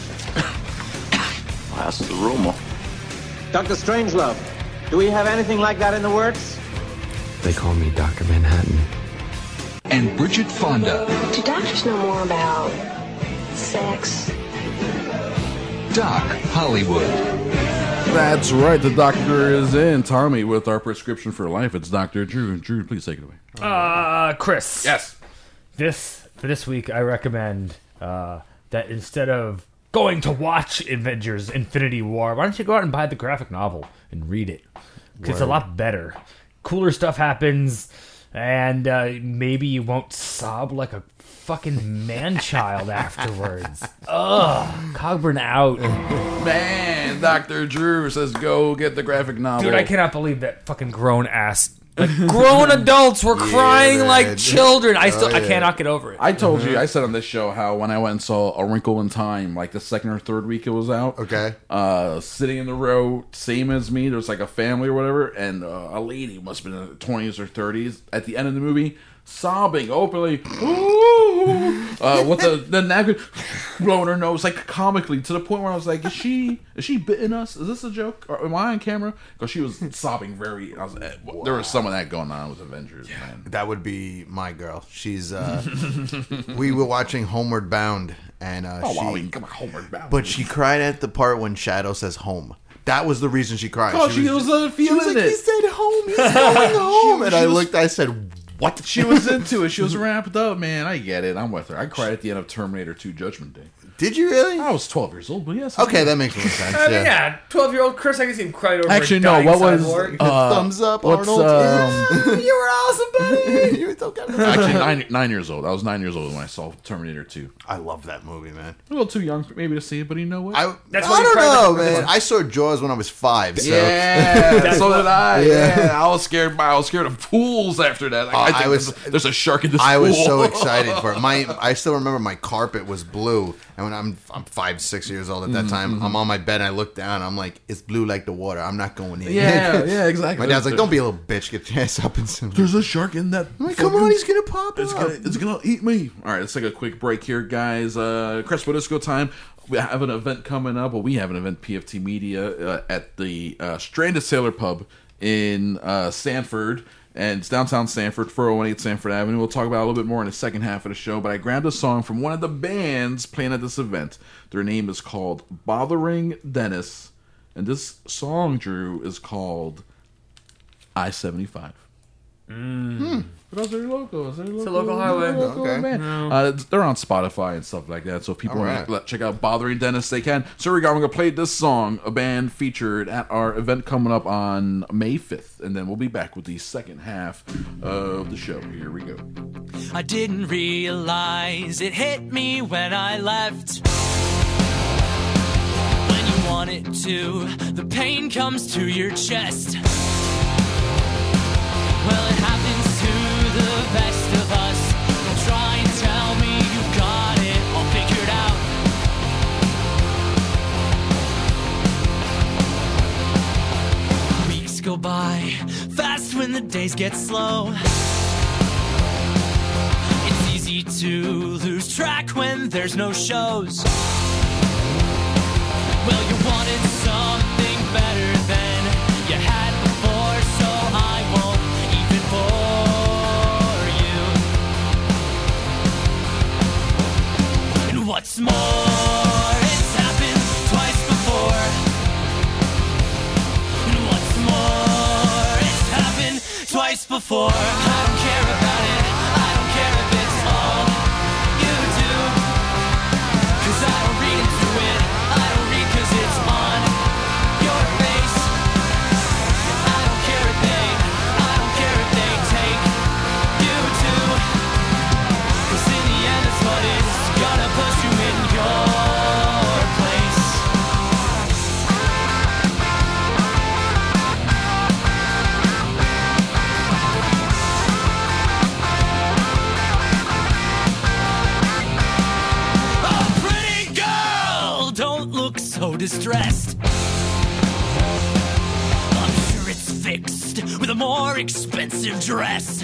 That's the rumor. Dr. Strangelove, do we have anything like that in the works? They call me Dr. Manhattan. And Bridget Fonda. Do doctors know more about sex? Doc Hollywood. That's right. The doctor is in. Tommy with our prescription for life. It's Dr. Drew. Drew, please take it away. Chris. Yes. For this week, I recommend that instead of going to watch Avengers Infinity War, why don't you go out and buy the graphic novel and read it? Because it's a lot better. Cooler stuff happens, and maybe you won't sob like a fucking man-child afterwards. Ugh. Cogburn out. Man, Dr. Drew says go get the graphic novel. Dude, I cannot believe that fucking grown-ass... Like, grown adults were crying like children. I cannot get over it. I told you, I said on this show how when I went and saw A Wrinkle in Time, like the second or third week it was out. Okay. Sitting in the row, same as me. There was like a family or whatever, and a lady must have been in her 20s or 30s. At the end of the movie, sobbing openly, with the napkin blowing her nose like comically to the point where I was like, is she bitting us? Is this a joke? Or am I on camera? Because she was sobbing very. There was some of that going on with Avengers, man. That would be my girl. She's. We were watching Homeward Bound, and come on, Homeward Bound. But she cried at the part when Shadow says home. That was the reason she cried. Oh, she was feeling like, it. He said home. He's going home. And I said, what? She was into it. She was wrapped up, man. I get it. I'm with her. I cried at the end of Terminator 2 Judgment Day. Did you really? I was 12 years old, but yes. Okay, that makes more sense. I mean, yeah, 12-year-old Chris, I can see him crying over Actually, a no, dying what was... cyborg. Thumbs up, Arnold. You were awesome, buddy. You were so good. Actually, 9 years old. I was 9 years old when I saw Terminator 2. I love that movie, man. A little too young maybe to see it, but you know what? I don't know, man. I saw Jaws when I was 5. So. Yeah, so did I. Yeah, I was scared of pools after that. Like, I think there's a shark in this pool. I was so excited for it. I still remember my carpet was blue, and when I'm 5-6 years old at that time, I'm on my bed and I look down. I'm like, it's blue like the water. I'm not going in. Yeah, exactly. My dad's like, don't be a little bitch. Get your ass up and swim. There's a shark in that. I'm like, come on, he's gonna pop up. It's gonna eat me. All right, let's take a quick break here, guys. Crespo Disco time. We have an event coming up. Well, we have an event, PFT Media, at the Stranded Sailor Pub in Sanford. And it's downtown Sanford, 4018 Sanford Avenue. We'll talk about it a little bit more in the second half of the show. But I grabbed a song from one of the bands playing at this event. Their name is called Bothering Dennis. And this song, Drew, is called I-75. Because they're local. It's a local highway. Okay. Band. They're on Spotify and stuff like that. So if people want to check out Bothering Dennis, they can. So we're going to play this song, a band featured at our event coming up on May 5th. And then we'll be back with the second half of the show. Here we go. I didn't realize it hit me when I left. When you want it to, the pain comes to your chest. Well, it happens to the best of us. Don't try and tell me you got it all figured out. Weeks go by fast when the days get slow. It's easy to lose track when there's no shows. Well, you wanted something better than you had before, so I won't even bore you. And what's more, it's happened twice before. And what's more, it's happened twice before. I don't care about it, I don't care if it's all you do. 'Cause I don't read into it, I don't read 'cause it's on your face. I don't care if they take you to. 'Cause in the end it's what is gonna put you in your place. Oh, pretty girl, don't look so distressed. I'm sure it's fixed with a more expensive dress.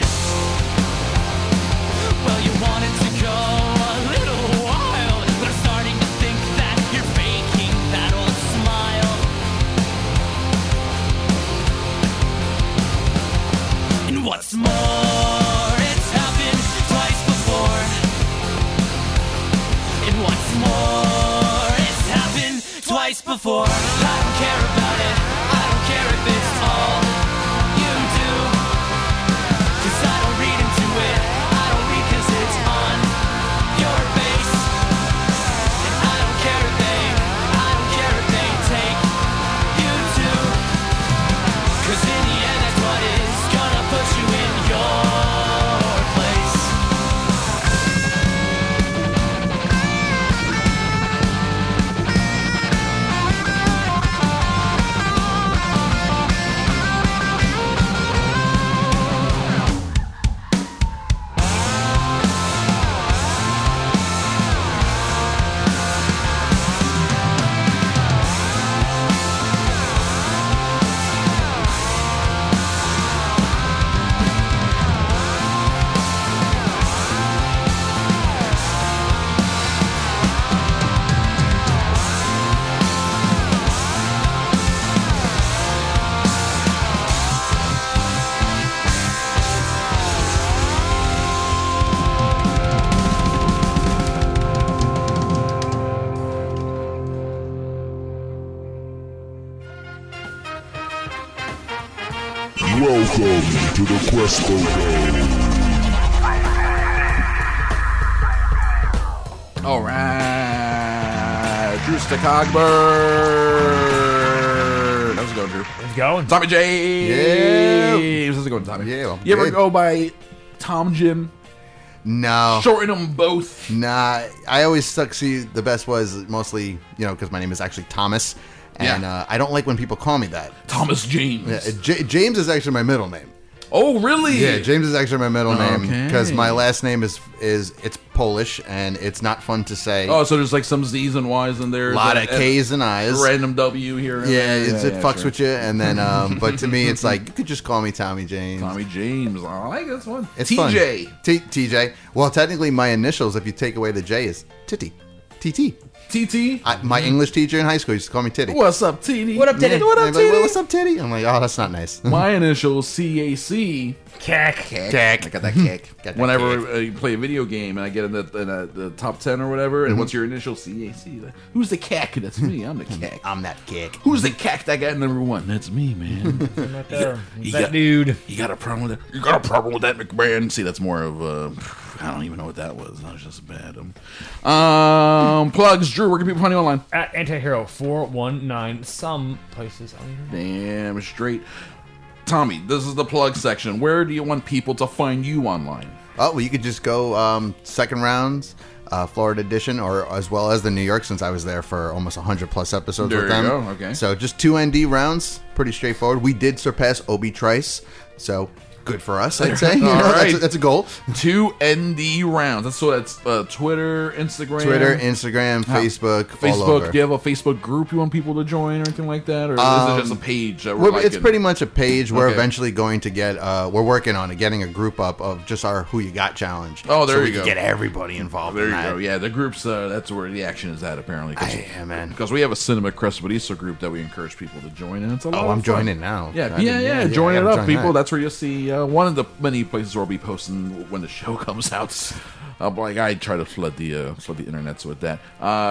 Well, you wanted to go a little while, but I'm starting to think that you're faking that old smile. And what's more, it's happened twice before. And what's more, it's happened twice before. I don't care about it, I don't care if it's all you do. 'Cause I don't read into it, I don't read 'cause it's on your face. And I don't care if they take you to. 'Cause in the end that's what is gonna put you in your place. Welcome to the Crespo Dome. All right, Drew Stacogburn. How's it going, Drew? How's it going? Tommy James. How's it going, Tommy? Yeah, you ever go by Tom Jim? No. Shorten them both. Nah, I always stuck. See, the best was mostly, because my name is actually Thomas, and I don't like when people call me that. Thomas James. Yeah, James is actually my middle name. Oh, really? Yeah, James is actually my middle name because Okay. my last name is it's Polish and it's not fun to say. Oh, so there's like some Z's and Y's in there. A lot of K's and I's. Random W here. And Yeah, there. it fucks with you. And then, but to me, it's like, you could just call me Tommy James. Tommy James. I like this one. It's TJ. fun. TJ. Well, technically, my initials, if you take away the J, is Titty. TT. TT? My English teacher in high school used to call me Titty. What's up, Titty? What up, Titty? Yeah. What up, They'd be like, Titty? well, what's up, Titty? I'm like, oh, that's not nice. My initials CAC. Cack. I got that kick. Whenever you play a video game and I get in the top 10 or whatever, and what's your initial CAC? Like, who's the cack? That's me. I'm the cack. I'm that kick. Who's the cack that got number one? That's me, man. Right there. You That got- dude. You got a problem with that? You got a problem with that, McMahon? See, that's more of I don't even know what that was. That was just bad. Plugs, Drew. Where can people find you online? At Antihero 419. Some places. Damn straight. Tommy, this is the plug section. Where do you want people to find you online? Oh, well, you could just go second rounds, Florida edition, or as well as the New York, since I was there for almost 100 plus episodes There with you them. go, okay. So just 2 ND rounds, pretty straightforward. We did surpass Obi Trice, so good for us, I'd say. All right. That's a goal. 2 ND rounds. That's Twitter, Instagram. Twitter, Instagram, Facebook, all over. Do you have a Facebook group you want people to join or anything like that? Or is it just a page that we're It's liking? pretty much a page. We're Okay. eventually going to get, we're working on it, getting a group up of just our Who You Got challenge. Oh, there so you we go. can get everybody involved There in you that. go. Yeah, the groups, that's where the action is at, apparently. Yeah, man. Because we have a Cinema Crespediso group that we encourage people to join, and it's a lot Oh, of I'm fun. joining now. Yeah, I mean, join I it gotta up, join people. that. That's where you'll see one of the many places where we'll be posting when the show comes out. I try to flood the internets with that.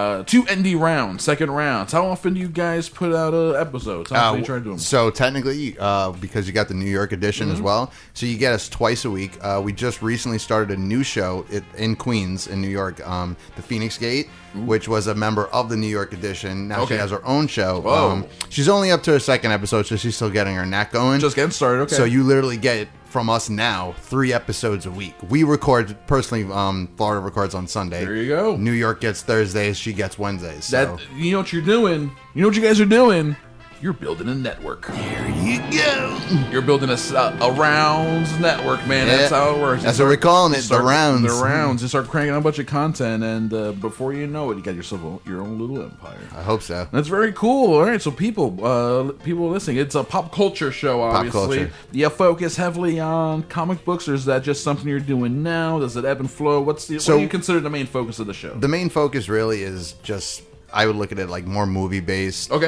2 ND rounds, second rounds. How often do you guys put out episodes? How often do you try to do them? So technically, because you got the New York edition as well, so you get us twice a week. We just recently started a new show in Queens, in New York, the Phoenix Gate, which was a member of the New York edition. Now Okay. she has her own show. Whoa. She's only up to her second episode, so she's still getting her knack going. Just getting started, okay. So you literally get from us now 3 episodes a week. We record personally. Florida records on Sunday. There you go. New York gets Thursdays. She gets Wednesdays. So. That you know what you're doing. You know what you guys are doing. You're building a network. There you go. You're building a rounds network, man. Yeah. That's how it works. That's what we're calling it, the rounds. The rounds. You start cranking out a bunch of content, and before you know it, you got yourself your own little empire. I hope so. That's very cool. All right, so people listening, it's a pop culture show, obviously. culture. You focus heavily on comic books, or is that just something you're doing now? Does it ebb and flow? What do you consider the main focus of the show? The main focus really is just, I would look at it like more movie based. Okay.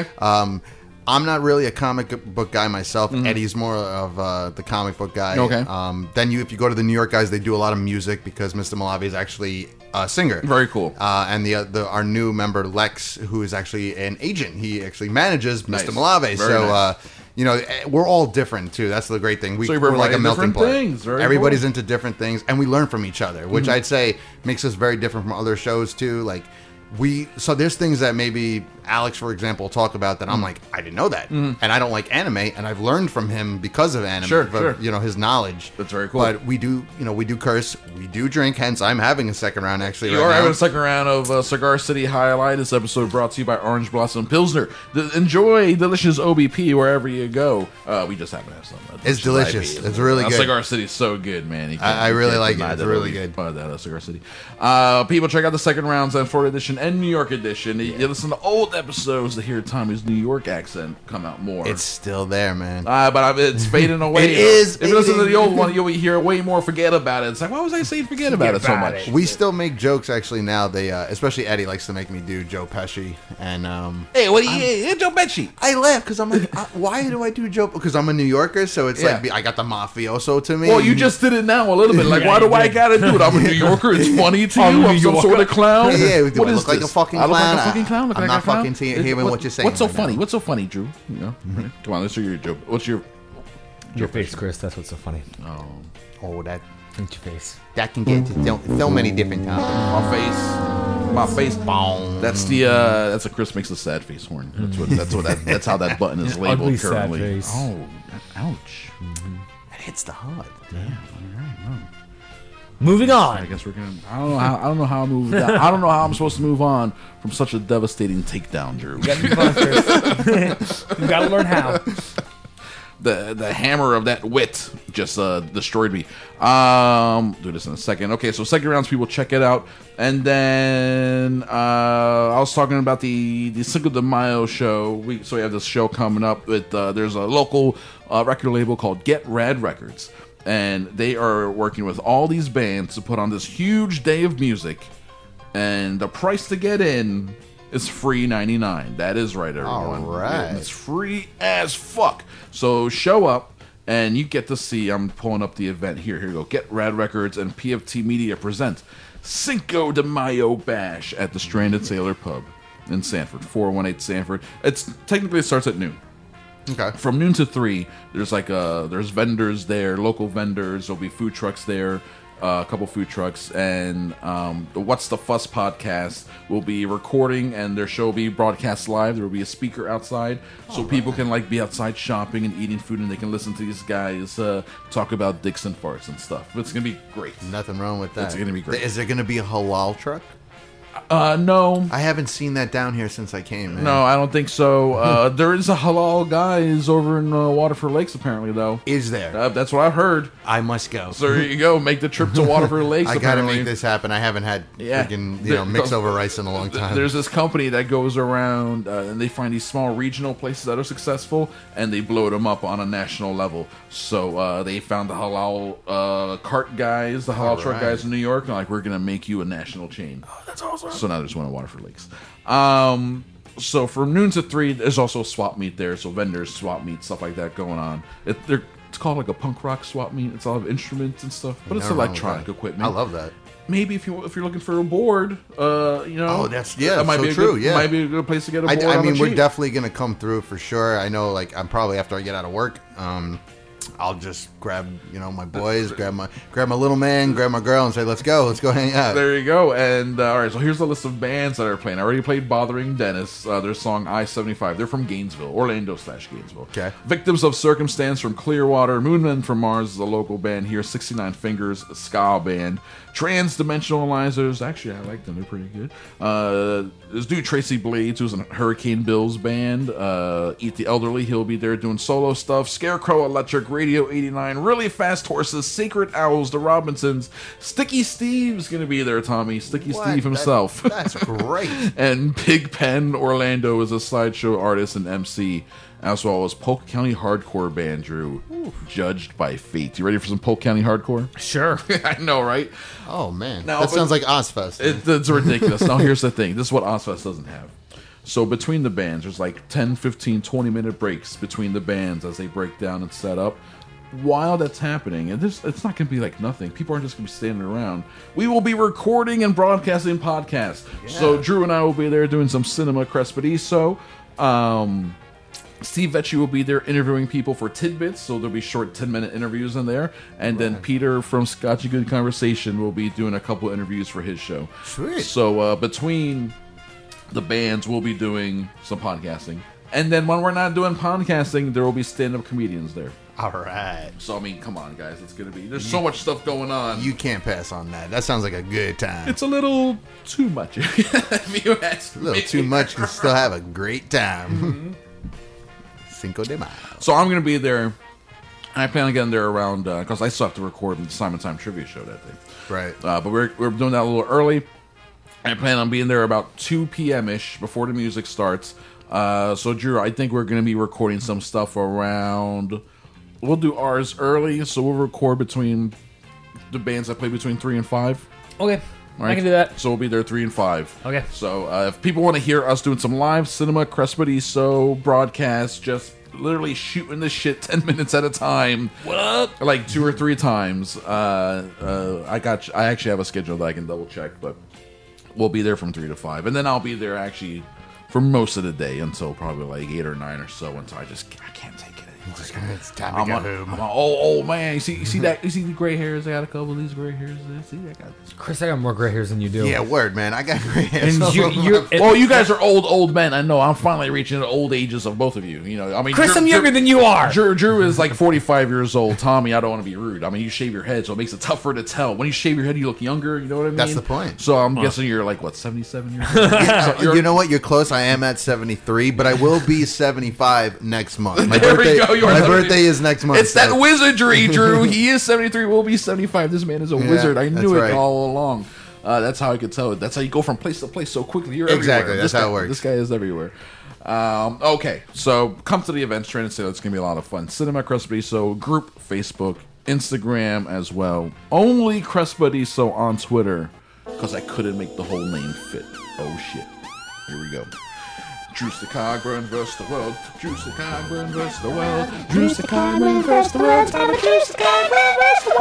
I'm not really a comic book guy myself. Eddie's more of the comic book guy. Okay. Then if you go to the New York guys, they do a lot of music because Mr. Malavi is actually a singer. Very cool. And our new member Lex, who is actually an agent, he actually manages Nice. Mr. Malave. Very nice. We're all different too. That's the great thing. So you We're like provide a melting different pot. things. Very Everybody's cool. into different things, and we learn from each other, which I'd say makes us very different from other shows too. Like there's things that maybe Alex, for example, will talk about that I'm like, I didn't know that, and I don't like anime, and I've learned from him because of anime. Sure. His knowledge. That's very cool. But we do curse, we do drink. Hence, I'm having a second round actually. You right are now. having a second round of Cigar City Highlight. This episode brought to you by Orange Blossom Pilsner. Enjoy delicious OBP wherever you go. We just happen to have some. It's delicious. It's really good. Cigar City's so good, man. I really like it. deny It's that really OBP. good. That Cigar City. People, check out the second rounds on Florida Edition and New York Edition. You listen to old episodes to hear Tommy's New York accent come out more. It's still there, man. But it's fading away. It is. If you listen to the old one, you'll hear way more forget about it. It's like, why was I saying forget about it so much? We still make jokes actually now. They, especially Eddie, likes to make me do Joe Pesci and. Hey, what do you? Joe Pesci. I laugh because I'm like, why do I do Joe? Because I'm a New Yorker, so it's Yeah. like I got the mafioso to me. Well, you just did it now a little bit. Like, Yeah, why do you I did. gotta do it? I'm a New Yorker. It's funny to I'm you. a I'm New some sort Yorker. of clown. Yeah, do What I is look like this? a fucking I look like clown? a fucking clown. Look I'm like not a clown? fucking hearing what you're saying What's so right funny? now. What's so funny, Drew? You know, come on, let's hear your joke. What's your Your face, Chris. That's what's so funny. Oh, that. It's your face. That can get to so many different topics. My face. That's a Chris makes a sad face horn. That's how that button is labeled Ugly currently. sad face. Oh, ouch. That hits the heart. Damn. All right. Well. Moving on. I guess we're gonna. I don't know how I'm supposed to move on from such a devastating takedown, Drew. You gotta move on first. You gotta learn how. The hammer of that wit just destroyed me. Do this in a second. Okay, so second rounds, people check it out, and then I was talking about the Cinco de Mayo show. So we have this show coming up with there's a local record label called Get Rad Records, and they are working with all these bands to put on this huge day of music, and the price to get in is free $99. That is right, everyone. All right. It's free as fuck. So show up, and you get to see, I'm pulling up the event here. Here you go. Get Rad Records and PFT Media present Cinco de Mayo Bash at the Stranded Sailor Pub in Sanford, 418 Sanford. It starts at noon. Okay. From noon to 3, there's vendors there, local vendors. There'll be food trucks there. A couple food trucks, and the What's the Fuss podcast will be recording, and their show will be broadcast live. There will be a speaker outside, so people can be outside shopping and eating food, and they can listen to these guys talk about dicks and farts and stuff. It's gonna be great. Nothing wrong with that. It's gonna be great. Is there gonna be a halal truck? No. I haven't seen that down here since I came, man. No, I don't think so. There is a halal guys over in Waterford Lakes, apparently, though. Is there? That's what I've heard. I must go. So there you go. Make the trip to Waterford Lakes. I gotta make this happen. I haven't had freaking mix over rice in a long time. There's this company that goes around and they find these small regional places that are successful, and they blow them up on a national level. So they found the halal cart guys, the halal truck guys in New York, and like, we're gonna make you a national chain. Oh, that's awesome. So now there's one at Waterford Lakes. So from noon to 3, there's also swap meet there. So vendors, swap meet, stuff like that going on. It's called like a punk rock swap meet. It's a lot of instruments and stuff, but it's electronic equipment. I love that. Maybe if you're looking for a board, Oh, that's that might so be true. Yeah, might be a good place to get a board. I on mean, the we're cheap. definitely gonna come through for sure. I know, like, I'm probably after I get out of work. I'll just grab, my boys, grab my little man, grab my girl, and say, let's go hang out. There you go. And all right, so here's the list of bands that are playing. I already played Bothering Dennis, their song I-75. They're from Gainesville, Orlando/Gainesville. Okay. Victims of Circumstance from Clearwater. Moonmen from Mars is a local band here. 69 Fingers, a ska band. Transdimensionalizers. Actually, I like them. They're pretty good. This dude Tracy Blades, who's in Hurricane Bill's band. Eat the Elderly. He'll be there doing solo stuff. Scarecrow Electric, Radio 89, Really Fast Horses, Sacred Owls, The Robinsons. Sticky Steve's going to be there, Tommy. Sticky Steve himself. That's great. And Pig Pen Orlando is a sideshow artist and MC, as well as Polk County Hardcore band, Drew. Judged by Fate. You ready for some Polk County Hardcore? Sure. I know, right? Oh, man. Now, that sounds like Ozfest. It's ridiculous. Now, here's the thing. This is what Ozfest doesn't have. So between the bands, there's like 10, 15, 20-minute breaks between the bands as they break down and set up. While that's happening, and it's not going to be like nothing. People aren't just going to be standing around. We will be recording and broadcasting podcasts. Yeah. So Drew and I will be there doing some Cinema Crespediso. Steve Vecchi will be there interviewing people for tidbits, so there'll be short 10-minute interviews in there. And then Peter from Scotchy Good Conversation will be doing a couple interviews for his show. Sweet. So between the bands, we'll be doing some podcasting. And then when we're not doing podcasting, there will be stand-up comedians there. All right. So, I mean, come on, guys. It's going to be... There's so much stuff going on. You can't pass on that. That sounds like a good time. It's a little too much. If you ask me. A little too much and still have a great time. Cinco de Mayo. So, I'm going to be there. I plan on getting there around... Because I still have to record the Simon Time Trivia Show that day. Right. But we're doing that a little early. I plan on being there about 2 p.m.-ish before the music starts. So, Drew, I think we're going to be recording some stuff around... We'll do ours early, so we'll record between the bands that play between 3 and 5. Okay, right? I can do that. So we'll be there 3 and 5. Okay. So if people want to hear us doing some live Cinema Crespediso broadcasts, just literally shooting this shit 10 minutes at a time. What up? Like 2 or 3 times. I actually have a schedule that I can double check, but we'll be there from 3 to 5, and then I'll be there actually for most of the day until probably like 8 or 9 or so. Until I can't take it anymore. It's time I'm to a, go home. I'm a old man. You see that? You see the gray hairs? I got a couple of these gray hairs. See, I got this. Chris, I got more gray hairs than you do. Yeah, word, man. I got gray hair. And Well, you guys are old men. I know. I'm finally reaching the old ages of both of you. You know, I mean, Chris, I'm younger than you are. Drew is like 45 years old. Tommy, I don't want to be rude. I mean, you shave your head, so it makes it tougher to tell. When you shave your head, you look younger. You know what I mean? That's the point. So I'm guessing you're like, what, 77 years old? So You know what? You're close. I am at 73, but I will be 75 next month. My There we go. You are my 73. birthday is next month. It's that wizardry, Drew. He is 73, will be 75. This man is a wizard. I that's knew it right. all along. That's how I could tell it. That's how you go from place to place so quickly. You're Exactly. everywhere. That's how it works. This guy is everywhere. Okay, so come to the events. Trying to say it's going to be a lot of fun. Cinema Crespediso group, Facebook, Instagram as well. Only Crespediso on Twitter because I couldn't make the whole name fit. Oh, shit. Here we go. Juice the Cogburn versus the world. Juice the Cogburn versus the world. Juice the Cogburn versus the world. Time to juice the Cogburn versus the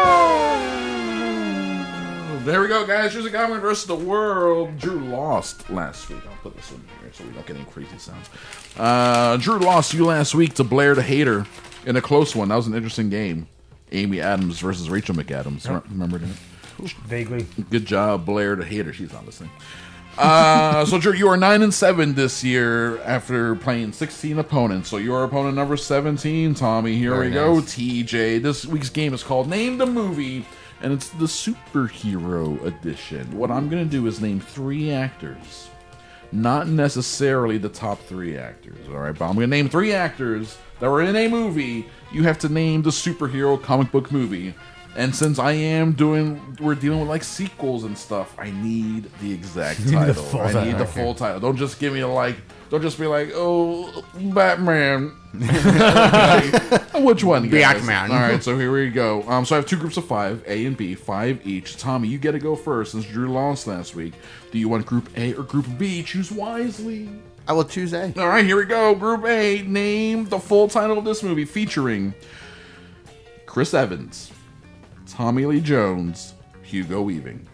world. There we go, guys. Juice the Cogburn versus the world. Drew lost last week. I'll put this in here so we don't get any crazy sounds. Drew lost you last week to Blair the Hater in a close one. That was an interesting game. Amy Adams versus Rachel McAdams. Remember that? Vaguely. Good job, Blair the Hater. She's not listening. So Drew, you are 9-7 this year after playing 16 opponents. So your opponent number 17, Tommy. Here Very we go, nice. TJ. This week's game is called Name the Movie, and it's the superhero edition. What I'm going to do is name 3 actors, not necessarily the top 3 actors. All right, but I'm going to name 3 actors that were in a movie. You have to name the superhero comic book movie. And since we're dealing with like sequels and stuff, I need the exact title. I need the full title. Don't just give me don't just be like, oh, Batman. Which one, guys? Batman. All right, so here we go. So I have 2 groups of 5, A and B, 5 each. Tommy, you get to go first since Drew lost last week. Do you want Group A or Group B? Choose wisely. I will choose A. All right, here we go. Group A. Name the full title of this movie featuring Chris Evans, Tommy Lee Jones, Hugo Weaving.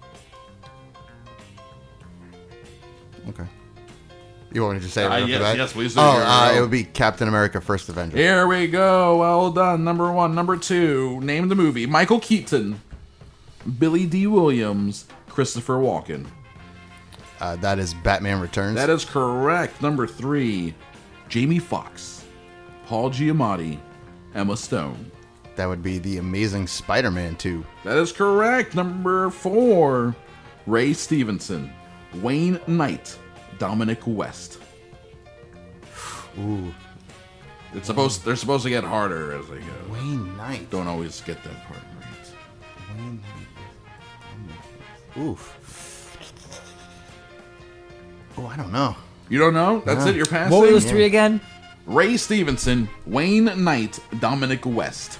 Okay. You want me to just say it right after that? Yes, please. It would be Captain America: First Avenger. Here we go. Well done. Number 1. Number 2. Name the movie. Michael Keaton, Billy D. Williams, Christopher Walken. That is Batman Returns. That is correct. Number 3. Jamie Foxx, Paul Giamatti, Emma Stone. That would be The Amazing Spider-Man 2. That is correct. Number 4. Ray Stevenson, Wayne Knight, Dominic West. Ooh. They're supposed to get harder as they go. Wayne Knight. Don't always get that part right. Wayne Knight. Oof. Oh, I don't know. You don't know? That's it? You're passing? What were those 3 again? Ray Stevenson, Wayne Knight, Dominic West.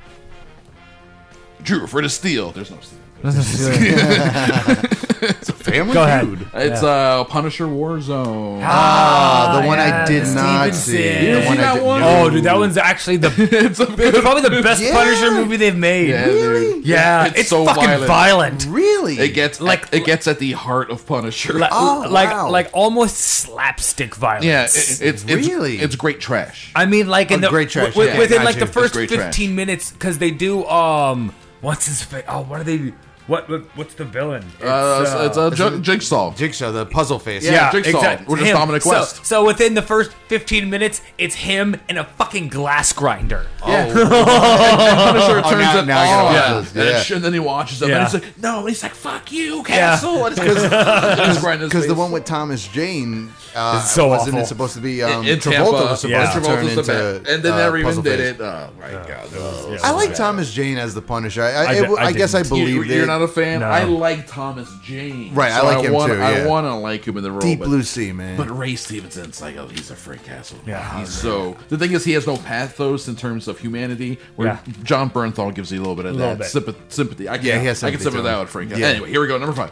Drew for the steal. There's no steal. It's a family Go ahead. feud. It's Punisher Warzone. The one I did not see. Stevenson. The one I did- Oh, dude, that one's actually it's probably the best Punisher movie they've made. Yeah, Really? dude. Yeah, It's it's so fucking violent. Really? It gets at the heart of Punisher. wow. Like almost slapstick violence. Yeah, it's Really? it's great trash. I mean, like in the great trash, within yeah, like the gotcha. first It's great 15 minutes, because they do what's his face? Oh, what are they? What's the villain? It's Jigsaw. Jigsaw, the puzzle face. Yeah, Jigsaw. We're just him. Dominic West. So within the first 15 minutes, it's him and a fucking glass grinder. Yeah. and Punisher turns it now I gotta off. watch this. And then he watches them, Yeah. and he's like, no. And he's like, fuck you, Castle. And it's Because the one with Thomas Jane It's so wasn't awful. it supposed to be in Travolta Tampa, was supposed to turn Travolta's the into best. And they never even Puzzle did Face. it. Oh, my God. I like Thomas Jane as the Punisher. I I guess I didn't. believed You're it. not a fan? No. I like Thomas Jane. Right, I like him too, I yeah. want to like him in the role. Deep but, Blue Sea, man. But Ray Stevenson's like, he's a Frank Castle. Yeah. He's so... The thing is, he has no pathos in terms of humanity, where Yeah. John Bernthal gives you a little bit of that sympathy. I he has I can sympathy sympathize to him. with Frank. Yeah. Anyway, here we go. Number 5.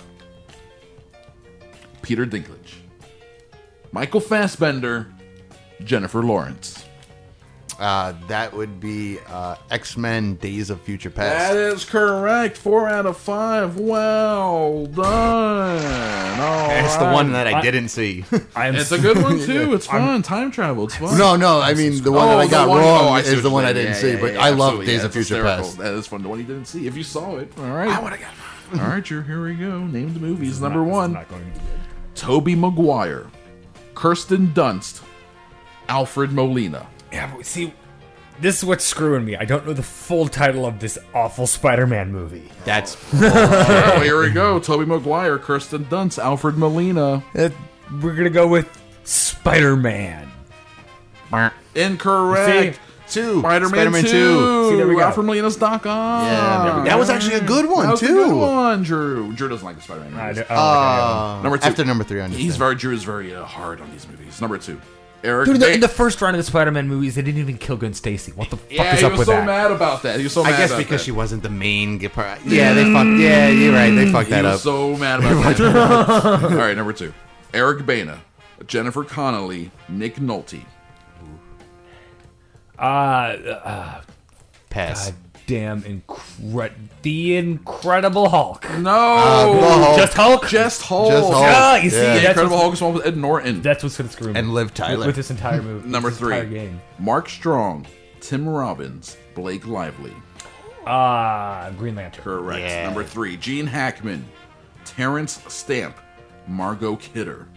Peter Dinklage, Michael Fassbender, Jennifer Lawrence. That would be X-Men: Days of Future Past. That is correct. 4 out of 5. Well done. All It's the right. one that I didn't see. It's a good one too. It's fun. Time travel. It's fun. No. I mean, the one that I got wrong is the one I didn't see. But I love absolutely. Days of It's Future hysterical. Past. That is fun. The one you didn't see. If you saw it, all right. I would have got. All right, Drew. Here we go. Name the movies. Number 1. Not going to be good. Tobey Maguire, Kirsten Dunst, Alfred Molina. Yeah, but see, this is what's screwing me. I don't know the full title of this awful Spider-Man movie. That's Oh, here we go. Tobey Maguire, Kirsten Dunst, Alfred Molina. We're gonna go with Spider-Man. Incorrect. Spider-Man 2. See, there we go. Alfred Molina's Doc Ock. Yeah, that was actually a good one, that was too. A good one, Drew. Drew doesn't like the Spider-Man movies. Number 2. After number 3, I understand. Drew is very hard on these movies. Number 2. Eric. Dude, in the first round of the Spider-Man movies, they didn't even kill Gwen Stacy. What the fuck is up with that? he was so mad about that. He was so mad I guess about because that. she wasn't the main part. Yeah, they fucked. Yeah, you're right. They fucked that He up. was so mad about that. All right, number 2. Eric Bana, Jennifer Connelly, Nick Nolte. Pass. Goddamn the Incredible Hulk. No, Just Hulk. Just Hulk. Just Hulk. Yeah, you see, The that's Incredible what's- Hulk is one with Ed Norton. That's what's gonna screw me. And Liv Tyler. with this entire movie. Number this 3. entire game. Mark Strong, Tim Robbins, Blake Lively. Green Lantern. Correct. Yeah. Number 3. Gene Hackman, Terrence Stamp, Margot Kidder.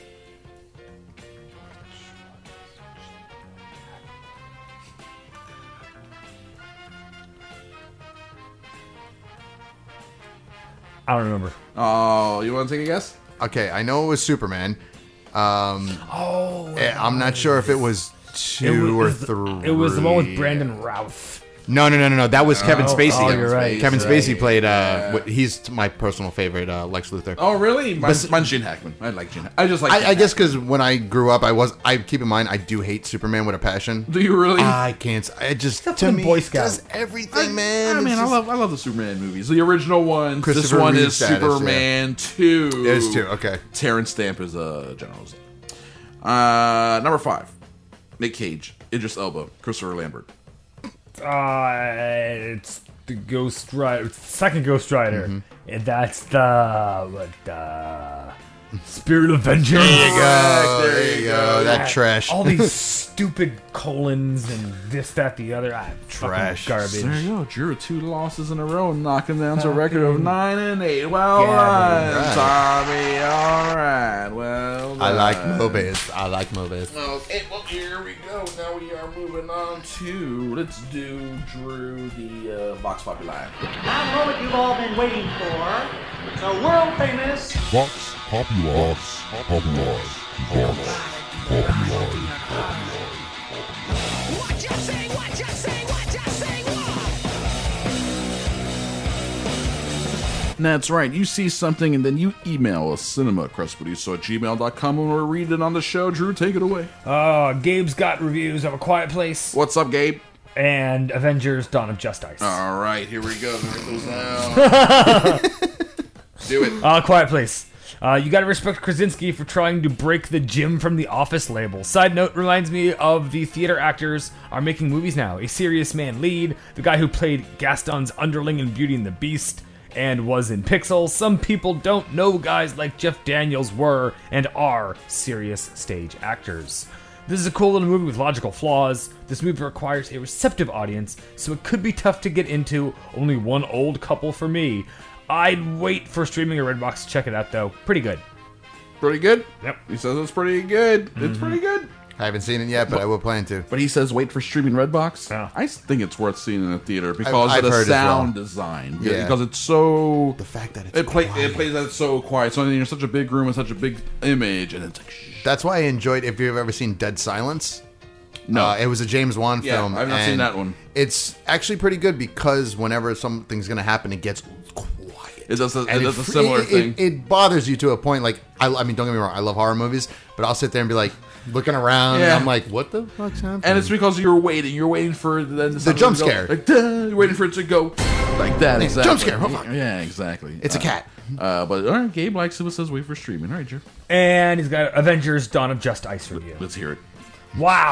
I don't remember. Oh, you want to take a guess? Okay, I know it was Superman. I'm not sure if it was 2 or 3. It was the one with Brandon Routh. No. That was Kevin Spacey. Oh, you're right. Kevin You're Spacey right. played. He's my personal favorite, Lex Luthor. Oh, really? Mine's Gene Hackman. I like Gene. I just like. Gene I guess because when I grew up, I keep in mind I do hate Superman with a passion. Do you really? I can't. I just to fucking me Boy Scout. does everything, man. I mean, It's I just- love the Superman movies. The original ones. This Christopher one Reeve is status, Superman 2. It is 2. Okay. Terrence Stamp is General. Number 5. Nick Cage, Idris Elba, Christopher Lambert. It's the Ghost Rider, second Ghost Rider, and that's the Spirit of Vengeance. There you go. That trash. All these stupid colons and this, that, the other. Trash. Garbage. There you go. Drew, 2 losses in a row, knocking down to a record of 9 and 8. Well Garbage. done, Tommy. All right. Well done. I like Mobis. Okay, well, here we go. Now we are moving on to, let's do, Drew, the Vox Populi. Now the moment you've all been waiting for. The world famous Vox Populi. Vox Populi. Vox Populi. That's right. You see something and then you email us, cinemacrestproducer@gmail.com, and we'll read it on the show. Drew, take it away. Gabe's got reviews of A Quiet Place What's up, Gabe? and Avengers: Dawn of Justice. All right, here we go. Write those down. Do it. Quiet Place. You gotta respect Krasinski for trying to break the Jim from The Office label. Side note, reminds me of the theater actors are making movies now. A Serious Man lead, the guy who played Gaston's underling in Beauty and the Beast, and was in Pixel. Some people don't know guys like Jeff Daniels were and are serious stage actors. This is a cool little movie with logical flaws. This movie requires a receptive audience, so it could be tough to get into. Only one old couple for me. I'd wait for streaming or Redbox to check it out, though. Pretty good. Pretty good? Yep. He says it's pretty good. It's pretty good. I haven't seen it yet, but I will plan to. But he says wait for streaming Redbox. Yeah. I think it's worth seeing in the theater because I've of the heard as well. sound design. Yeah. Because it's so... The fact that it plays that it's so quiet. So you're in such a big room and such a big image, and it's like... That's why I enjoyed, if you've ever seen Dead Silence. No. It was a James Wan film. I've not seen and that one. It's actually pretty good because whenever something's going to happen, it gets quiet. It does a And similar thing. It bothers you to a point. Like, I mean, don't get me wrong, I love horror movies, but I'll sit there and be like, looking around, Yeah. and I'm like, what the fuck's happening? And it's because you're waiting for the jump scare. Like, duh, you're waiting for it to go like that. Yeah, Exactly. jump scare, hold on. Yeah, exactly. It's a cat. But all right, Gabe likes it. Says wait for streaming. All right, Drew. And he's got Avengers: Dawn of Justice review. Let's hear it. Wow.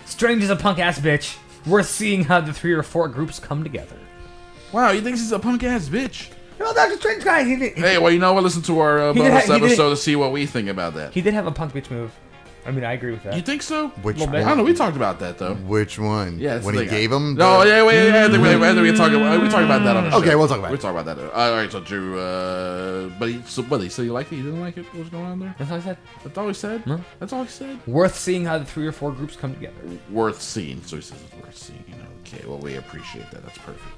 Strange is a punk ass bitch. Worth seeing how the 3 or 4 groups come together. Wow, he thinks he's a punk ass bitch. No, Doctor Strange guy. Hey, well, you know what? Listen to our bonus episode to see what we think about that. He did have a punk bitch move. I mean, I agree with that. You think so? Which one? I don't know. We talked about that though. Which one? Yeah, when he gave him. No, yeah, wait. I think we talked about that on the show. Okay, we'll talk about it. We'll talk about that. All right, so Drew, but he said you liked it. You didn't like it. What was going on there? That's all he said. That's all he said. No, that's all he said. Worth seeing how the 3 or 4 groups come together. Worth seeing. So he says it's worth seeing. Okay, well, we appreciate that. That's perfect.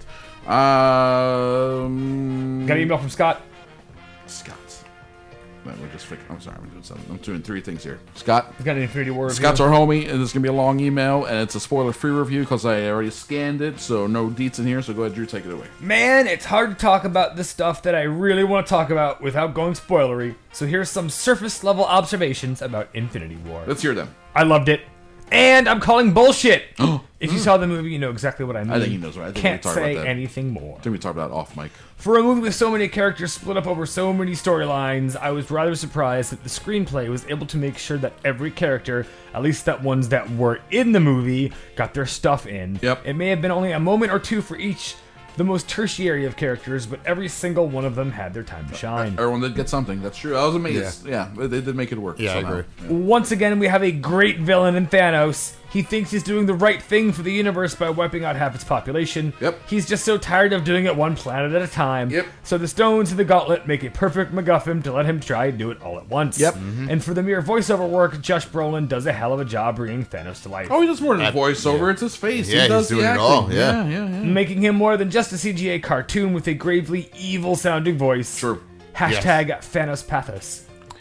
Got an email from Scott. Scott. We're just I'm sorry, I'm doing something. I'm doing 3 things here. Scott. He's got an Infinity War review. Scott's our homie, and it's going to be a long email, and it's a spoiler-free review because I already scanned it, so no deets in here, so go ahead, Drew, take it away. Man, it's hard to talk about the stuff that I really want to talk about without going spoilery, so here's some surface-level observations about Infinity War. Let's hear them. I loved it. And I'm calling bullshit. If you saw the movie, you know exactly what I mean. I think he knows what I think. Can't say anything more. I think we talked about off mic. For a movie with so many characters split up over so many storylines, I was rather surprised that the screenplay was able to make sure that every character, at least that ones that were in the movie, got their stuff in. Yep. It may have been only a moment or 2 for each, the most tertiary of characters, but every single one of them had their time to shine. Everyone did get something. That's true. I was amazed. Yeah, they did make it work. Yeah, somehow. I agree. Yeah. Once again, we have a great villain in Thanos. He thinks he's doing the right thing for the universe by wiping out half its population. Yep. He's just so tired of doing it one planet at a time. Yep. So the stones in the gauntlet make a perfect MacGuffin to let him try and do it all at once. Yep. And for the mere voiceover work, Josh Brolin does a hell of a job bringing Thanos to life. Oh, he does more than voiceover. It's his face. Yeah, he does he's doing the it acting. all. Yeah. Making him more than just a CGI cartoon with a gravely evil-sounding voice. True. Hashtag Thanos Pathos.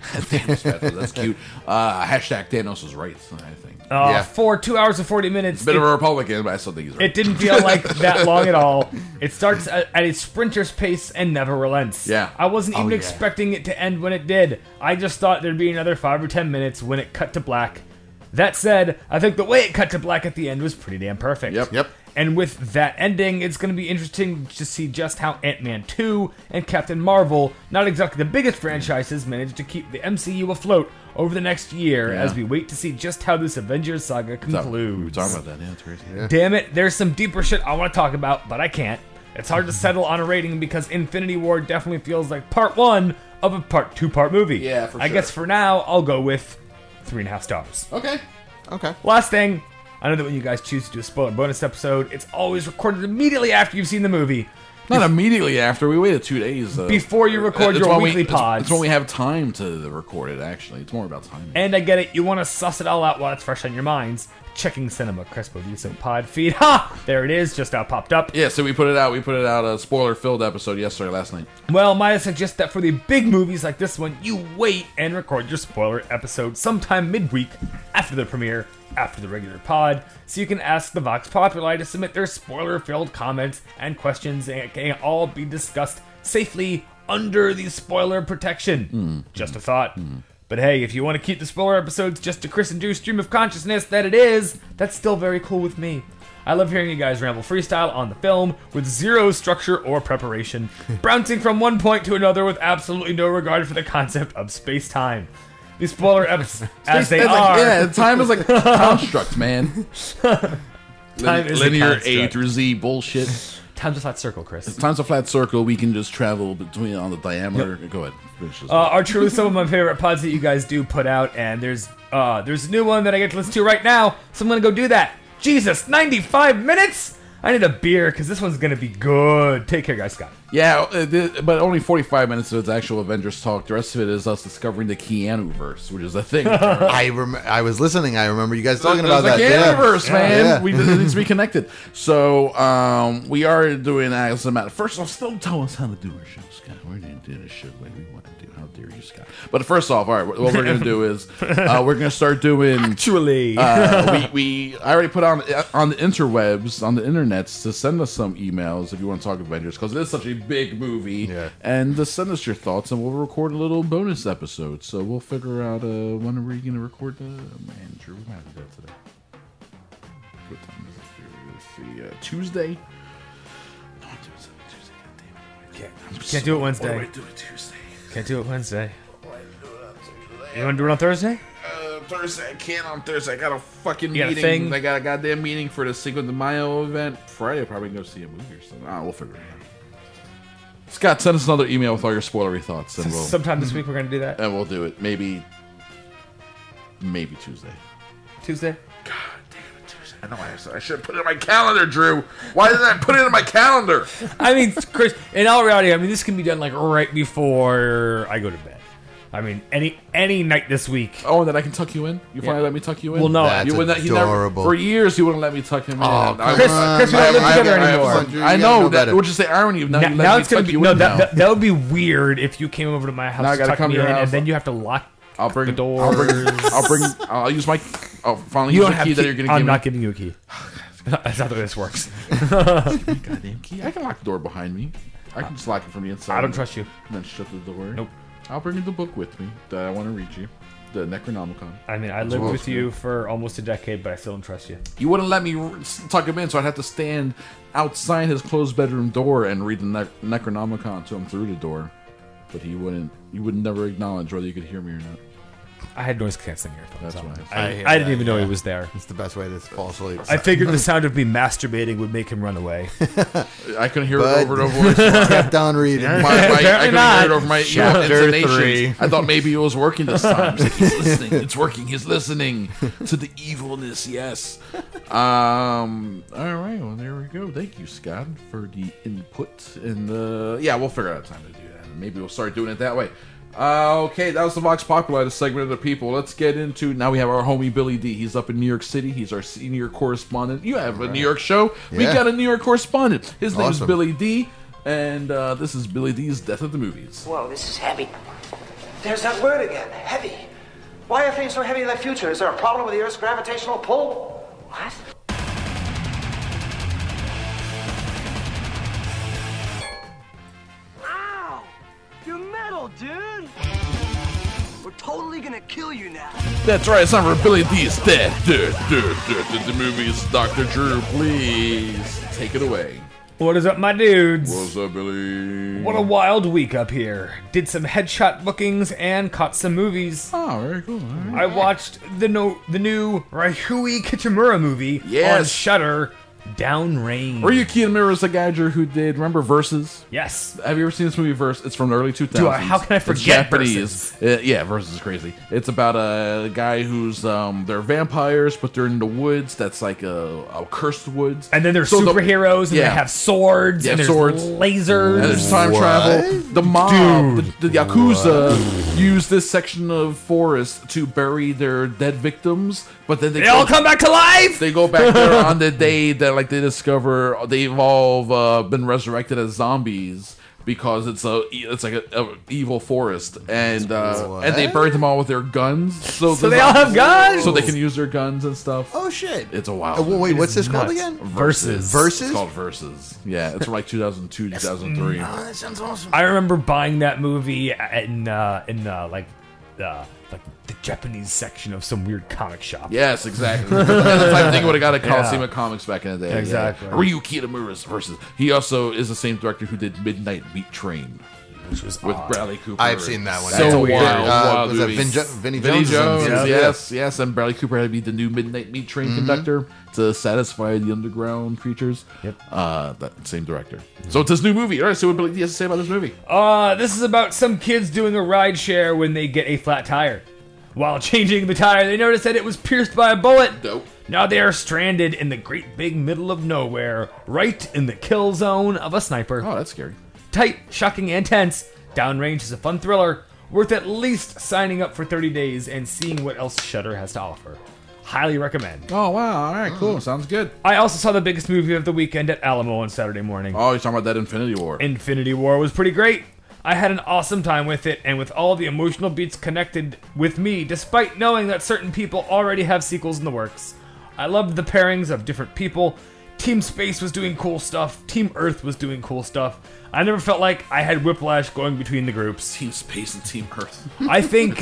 That's cute. Hashtag Thanos was right, I think. For 2 hours and 40 minutes. Bit of a Republican, but I still think he's right. It didn't feel like that long at all. It starts at a sprinter's pace and never relents. Yeah. I wasn't even expecting it to end when it did. I just thought there'd be another 5 or 10 minutes when it cut to black. That said, I think the way it cut to black at the end was pretty damn perfect. Yep. And with that ending, it's going to be interesting to see just how Ant-Man 2 and Captain Marvel, not exactly the biggest franchises, managed to keep the MCU afloat over the next year as we wait to see just how this Avengers saga concludes. We were talking about that, yeah, Teresa. Yeah. Damn it, there's some deeper shit I want to talk about, but I can't. It's hard to settle on a rating because Infinity War definitely feels like part 1 of a 2-part movie. Yeah, for I sure. guess for now, I'll go with 3.5 stars. Okay. Last thing, I know that when you guys choose to do a spoiler bonus episode, it's always recorded immediately after you've seen the movie. Not immediately after. We waited 2 days. Before you record your weekly pods. It's when we have time to record it, actually. It's more about timing. And I get it. You want to suss it all out while it's fresh on your minds. Checking Cinema Crespo Viso pod feed. Ha! There it is. Just now popped up. Yeah, so we put it out. We put it out a spoiler-filled episode last night. Well, might I suggest that for the big movies like this one, you wait and record your spoiler episode sometime midweek after the premiere, after the regular pod, so you can ask the Vox Populi to submit their spoiler-filled comments and questions, and it can all be discussed safely under the spoiler protection. Just a thought. But hey, if you want to keep the spoiler episodes just a Chris and Drew stream of consciousness that it is, that's still very cool with me. I love hearing you guys ramble freestyle on the film with zero structure or preparation, bouncing from one point to another with absolutely no regard for the concept of space-time. These spoiler eps, as they are... Yeah, time is like a construct, man. Time is a linear construct. A through Z bullshit. Time's a flat circle, Chris. If time's a flat circle, we can just travel between on the diameter. Go ahead. Finish this. Are truly some of my favorite pods that you guys do put out, and there's a new one that I get to listen to right now, so I'm gonna go do that. Jesus, 95 minutes? I need a beer because this one's gonna be good. Take care, guys. Scott. Yeah, but only 45 minutes of its actual Avengers talk. The rest of it is us discovering the Keanu-verse, which is a thing. I was listening. I remember you guys talking about the that. Keanu-verse, man. Yeah. It needs to be connected. So we are doing that as a matter. First off, still tell us how to do our show, Scott. We're going to do the show the way we want to do. How dare you, Scott? But first off, all right, what we're going to do is we're going to start doing. Actually, I already put on the interwebs, on the internets, to send us some emails if you want to talk Avengers, because it is such a big movie. Yeah. And just send us your thoughts, and we'll record a little bonus episode. So we'll figure out when are we going to record the man. Drew, we might have to do that today. What time is it here? Let's see. Tuesday. No, Tuesday. Can't do it Wednesday. Why do I do it Tuesday? Can't do it Wednesday. You want to do it on Thursday? Thursday. I can't on Thursday. I got a fucking You got a meeting. thing? I got a goddamn meeting for the Cinco de Mayo event. Friday, I'll probably go see a movie or something. We'll figure it out. Scott, send us another email with all your spoilery thoughts, and we'll Sometime this week we're going to do that. and we'll do it. Maybe Tuesday. Tuesday? I know I should put it in my calendar, Drew. Why didn't I put it in my calendar? I mean, Chris, in all reality, this can be done like right before I go to bed. I mean, any night this week. Oh, and then I can tuck you in? You finally let me tuck you in? Well, no. That's adorable. For years, you wouldn't let me tuck him in. Oh, Chris, we don't live together anymore. I know that, which is the irony of now you let now me it's gonna tuck be you no. in now. That would be weird if you came over to my house Now I to gotta tuck come me to in, your house. and then you have to lock the doors. I'll use my. I'll finally You use don't the have key that key. you're going to I'm give me. not giving you a key. That's not the way this works. Goddamn key. I can lock the door behind me. I can just lock it from the inside. I don't trust you. And then shut the door. Nope. I'll bring you the book with me that I want to read you. The Necronomicon. I mean, I lived with you for almost a decade, but I still don't trust you. You wouldn't let me tuck him in, so I'd have to stand outside his closed bedroom door and read the Necronomicon to him through the door. But he wouldn't. You would never acknowledge whether you could hear me or not. I had noise canceling earphones. That's on. right. I didn't even know he was there. It's the best way to fall asleep. I figured the sound of me masturbating would make him run away. I couldn't hear it But over the voice. kept on reading. I couldn't hear it over my Chapter intonations. 3. I thought maybe it was working this time. It's like, he's listening. It's working. He's listening to the evilness. Yes. All right. Well, there we go. Thank you, Scott, for the input. And we'll figure out a time to do that. Maybe we'll start doing it that way. Okay, that was the Vox Populi, the segment of the people. Let's get into, now we have our homie Billy D. He's up in New York City. He's our senior correspondent. You have a New York show. We Yeah. got a New York correspondent. His name's Awesome. Billy D. And this is Billy D's Death of the Movies. Whoa, this is heavy. There's that word again, heavy. Why are things so heavy in the future? Is there a problem with the Earth's gravitational pull? What? Ow! You're metal, dude! We're totally gonna kill you now. That's right, it's time for Billy D's Death of the Movies. Dr. Drew, please take it away. What is up, my dudes? What's up, Billy? What a wild week up here. Did some headshot bookings and caught some movies. Oh, very cool. All right. I watched the new Ryuhei Kitamura movie on Shudder, Downrange. Ryuki Amura Sagager, who did, remember Versus? Yes. Have you ever seen this movie, Versus? It's from the early 2000s. How can I forget It's Japanese. Versus is crazy. It's about a guy who's, they're vampires, but they're in the woods. That's like a cursed woods. And then there's superheroes, and they have swords, and there's lasers. And there's time travel. The mob, the Yakuza, use this section of forest to bury their dead victims, but then they all come back to life! They go back there on the day that they discover they've all been resurrected as zombies because it's like a evil forest, and they buried them all with their guns. So they all have guns, so they can use their guns and stuff. Oh shit! It's a wild. Wait, what's this called again? Versus. Versus. It's called Versus. Yeah, it's from like 2002, 2003. That sounds awesome. I remember buying that movie in the Japanese section of some weird comic shop. Yes, exactly. That's the type of thing would have got a Coliseum of Comics back in the day. Exactly. Yeah. Ryuki Kitamura's Versus. He also is the same director who did Midnight Meat Train, which was with Bradley Cooper. I've seen that one. So That's wild was that movie. Vinny Vinny Jones? Jones, yes. And Bradley Cooper had to be the new Midnight Meat Train conductor to satisfy the underground creatures. Yep. That same director. So it's his new movie. All right, so what Billy has to say about this movie? This is about some kids doing a ride share when they get a flat tire. While changing the tire, they noticed that it was pierced by a bullet. Dope. Now they are stranded in the great big middle of nowhere, right in the kill zone of a sniper. Oh, that's scary. Tight, shocking, and tense, Downrange is a fun thriller, worth at least signing up for 30 days and seeing what else Shudder has to offer. Highly recommend. Oh, wow. All right, cool. Sounds good. I also saw the biggest movie of the weekend at Alamo on Saturday morning. Oh, you're talking about that Infinity War. Infinity War was pretty great. I had an awesome time with it, and with all the emotional beats connected with me, despite knowing that certain people already have sequels in the works. I loved the pairings of different people. Team Space was doing cool stuff. Team Earth was doing cool stuff. I never felt like I had whiplash going between the groups. Team Space and Team Earth. I think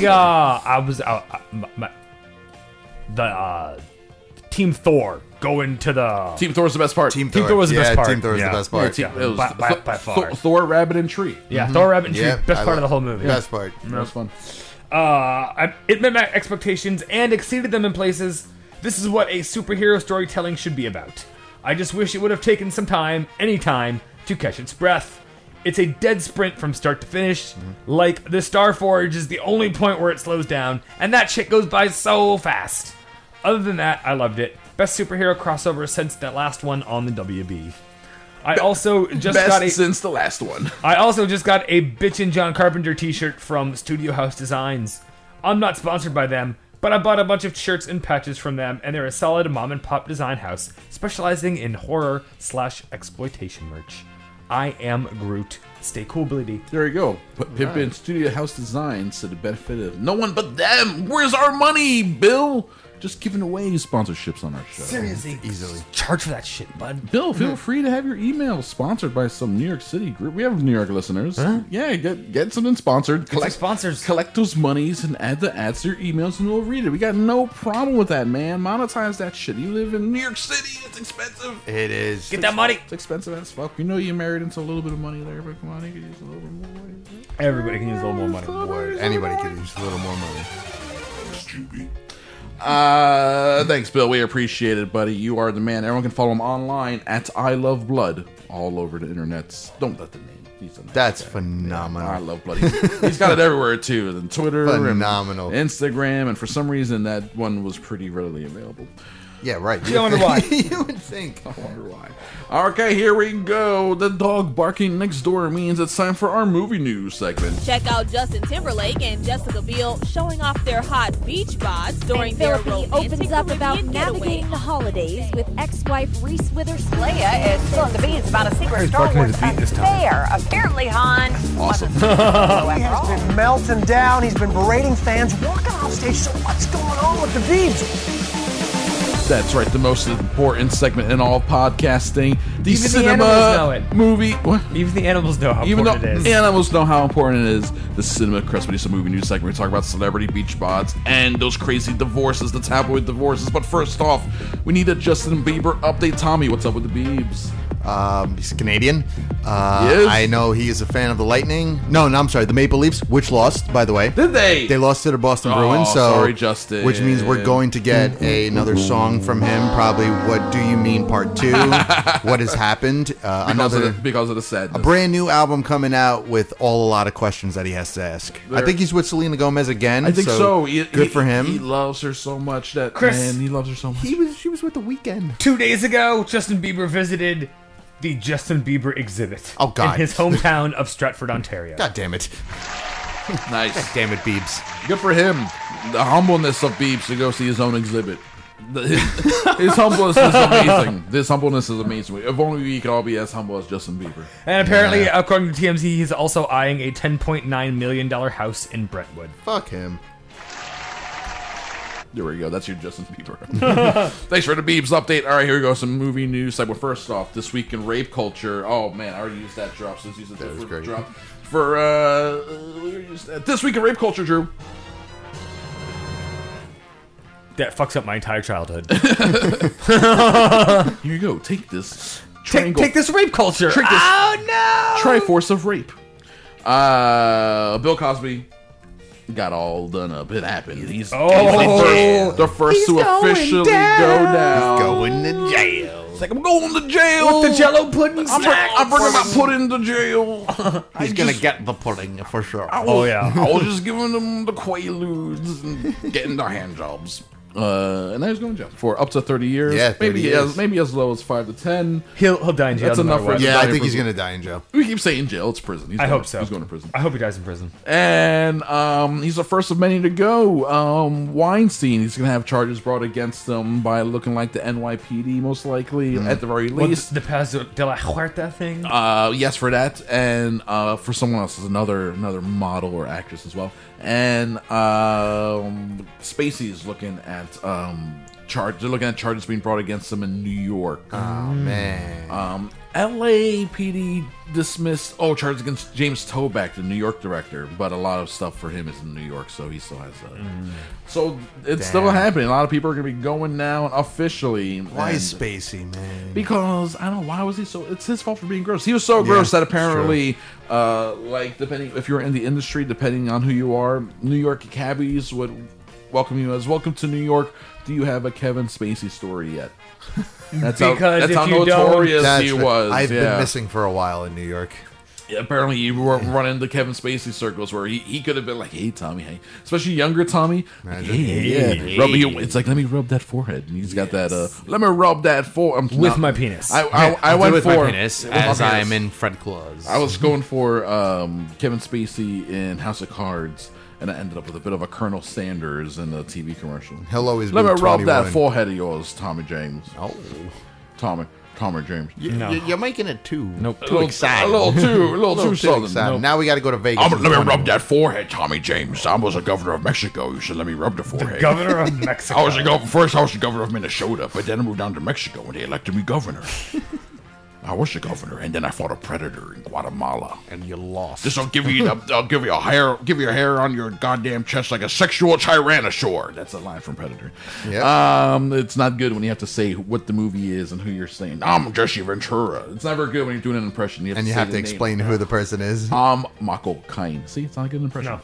Team Thor going to the... Team Thor's the best part. Team Thor was the best part. Team Thor was the best part. It was by far. Thor, Rabbit, and Tree. Yeah, Thor, Rabbit, and Tree. Yeah, Best part of the whole movie. Best part. That was fun. It met my expectations and exceeded them in places. This is what a superhero storytelling should be about. I just wish it would have taken some time, any time, to catch its breath. It's a dead sprint from start to finish. Like, the Starforge is the only point where it slows down, and that shit goes by so fast. Other than that, I loved it. Best superhero crossover since that last one on the WB. I also just since the last one. I also just got a Bitchin' John Carpenter t-shirt from Studio House Designs. I'm not sponsored by them, but I bought a bunch of shirts and patches from them, and they're a solid mom-and-pop design house, specializing in horror/exploitation merch. I am Groot. Stay cool, Billy D. There you go. Pimpin' Studio House Designs to the benefit of no one but them. Where's our money, Bill? Just giving away sponsorships on our show. Seriously. Easily. Charge for that shit, bud. Bill, feel free to have your email sponsored by some New York City group. We have New York listeners. Huh? Yeah, get something sponsored. Collect sponsors. Collect those monies and add the ads to your emails and we'll read it. We got no problem with that, man. Monetize that shit. You live in New York City. It's expensive. It is. Get that money. It's expensive as fuck. You know you married into a little bit of money there, but come on, you can use a little bit more money. Everybody can use a little more money. Word. Anybody could use a little more money. Stupid. Thanks, Bill. We appreciate it, buddy. You are the man. Everyone can follow him online at I Love Blood all over the internets. Don't let the name. He's a nice That's guy. phenomenal. Yeah, I Love Blood. He's got it everywhere too. And Twitter, Phenomenal. and Instagram, and for some reason that one was pretty readily available. Yeah, right. You wonder why. You would think. I wonder why. Okay, here we go. The dog barking next door means it's time for our movie news segment. Check out Justin Timberlake and Jessica Biel showing off their hot beach bods during their Philippi romantic opens up about Caribbean navigating getaway. the holidays with ex-wife Reese Witherspoon. Leia is spilling the beans about a secret He's Star barking at Wars his beat this time. affair. Apparently, Han Awesome. wasn't He has been melting down. He's been berating fans, walking off stage. So what's going on with the Biebs? That's right, the most important segment in all of podcasting. The Even the cinema animals know it. movie. What? Even the animals know how Even important though it is. animals know how important it is, the Cinema Crespediso movie news segment. We talk about celebrity beach bods and those crazy divorces, the tabloid divorces. But first off, we need a Justin Bieber update. Tommy, what's up with the Biebs? He's Canadian. He is? I know he is a fan of the Lightning. No, I'm sorry, the Maple Leafs, which lost, by the way. Did they? They lost to the Boston Oh, Bruins. So, sorry, Justin. Which means we're going to get another song from him. Probably "What Do You Mean" Part 2. What has happened? Because of the sadness. A brand new album coming out with a lot of questions that he has to ask. I think he's with Selena Gomez again. I think so. Good for him. He loves her so much. That Chris, man, he loves her so much. She was with The Weeknd. 2 days ago, Justin Bieber visited the Justin Bieber exhibit. Oh, God. In his hometown of Stratford, Ontario. God damn it. Nice. God damn it, Biebs. Good for him. The humbleness of Biebs to go see his own exhibit. His humbleness is amazing. This humbleness is amazing. If only we could all be as humble as Justin Bieber. And apparently, according to TMZ, he's also eyeing a $10.9 million house in Brentwood. Fuck him. There we go. That's your Justin Bieber. Thanks for the Biebs update. All right, here we go. Some movie news. Well, first off, this week in rape culture. Oh man, I already used that drop. So let's use a different drop for this week in rape culture, Drew. That fucks up my entire childhood. Here you go. Take this. Take this rape culture. Take this Oh no! Triforce of rape. Bill Cosby got all done up. It happened. He's the first to officially go down. Going to jail. It's like, I'm going to jail. With the Jello pudding snack. I'm bringing my pudding to jail. He's going to get the pudding for sure. I was just giving them the quaaludes and getting their hand jobs. And now he's going to jail for up to 30 years. Yeah, 30 years. Maybe as low as 5 to 10. He'll die in jail. That's enough for him. Yeah, I think he's going to die in jail. We keep saying jail. It's prison. I hope so. He's going to prison. I hope he dies in prison. And he's the first of many to go. Weinstein, he's going to have charges brought against him by looking like the NYPD, most likely, at the very least. The Paso de la Huerta thing? Yes, for that. And for someone else, is another model or actress as well. And Spacey is looking at They're looking at charges being brought against him in New York. Oh man. LAPD dismissed charges against James Toback, the New York director, but a lot of stuff for him is in New York, so he still has So it's still happening. A lot of people are going to be going down officially. Why is Spacey, man? Because I don't know, why was he so? It's his fault for being gross. He was so gross that apparently, depending if you're in the industry, depending on who you are, New York cabbies would welcome you as "Welcome to New York. Do you have a Kevin Spacey story yet?" That's how notorious he was. I've been missing for a while in New York. Yeah, apparently you were running into Kevin Spacey circles where he could have been like, "Hey Tommy, hey," especially younger Tommy. Hey. It's like, let me rub that forehead. And he's got that. Let me rub that forehead with my penis. I went with for my penis as I am in Fred Claus. I was going for Kevin Spacey in House of Cards. And I ended up with a bit of a Colonel Sanders in the TV commercial. He'll always Let be me rub 21. that forehead of yours, Tommy James. Oh. Tommy James. You're making it too excited. A little too southern. Nope. Now we got to go to Vegas. Let me rub that forehead, Tommy James. I was a governor of Mexico. You should let me rub the forehead. Governor of Mexico. I was the governor of Minnesota, but then I moved down to Mexico when they elected me governor. I was the governor, and then I fought a predator in Guatemala, and you lost. This will give you a hair on your goddamn chest like a sexual tyrannosaur. That's a line from Predator. Yep. It's not good when you have to say what the movie is and who you're saying. I'm Jesse Ventura. It's never good when you're doing an impression. You have to explain who the person is. Michael Caine. See, it's not a good impression.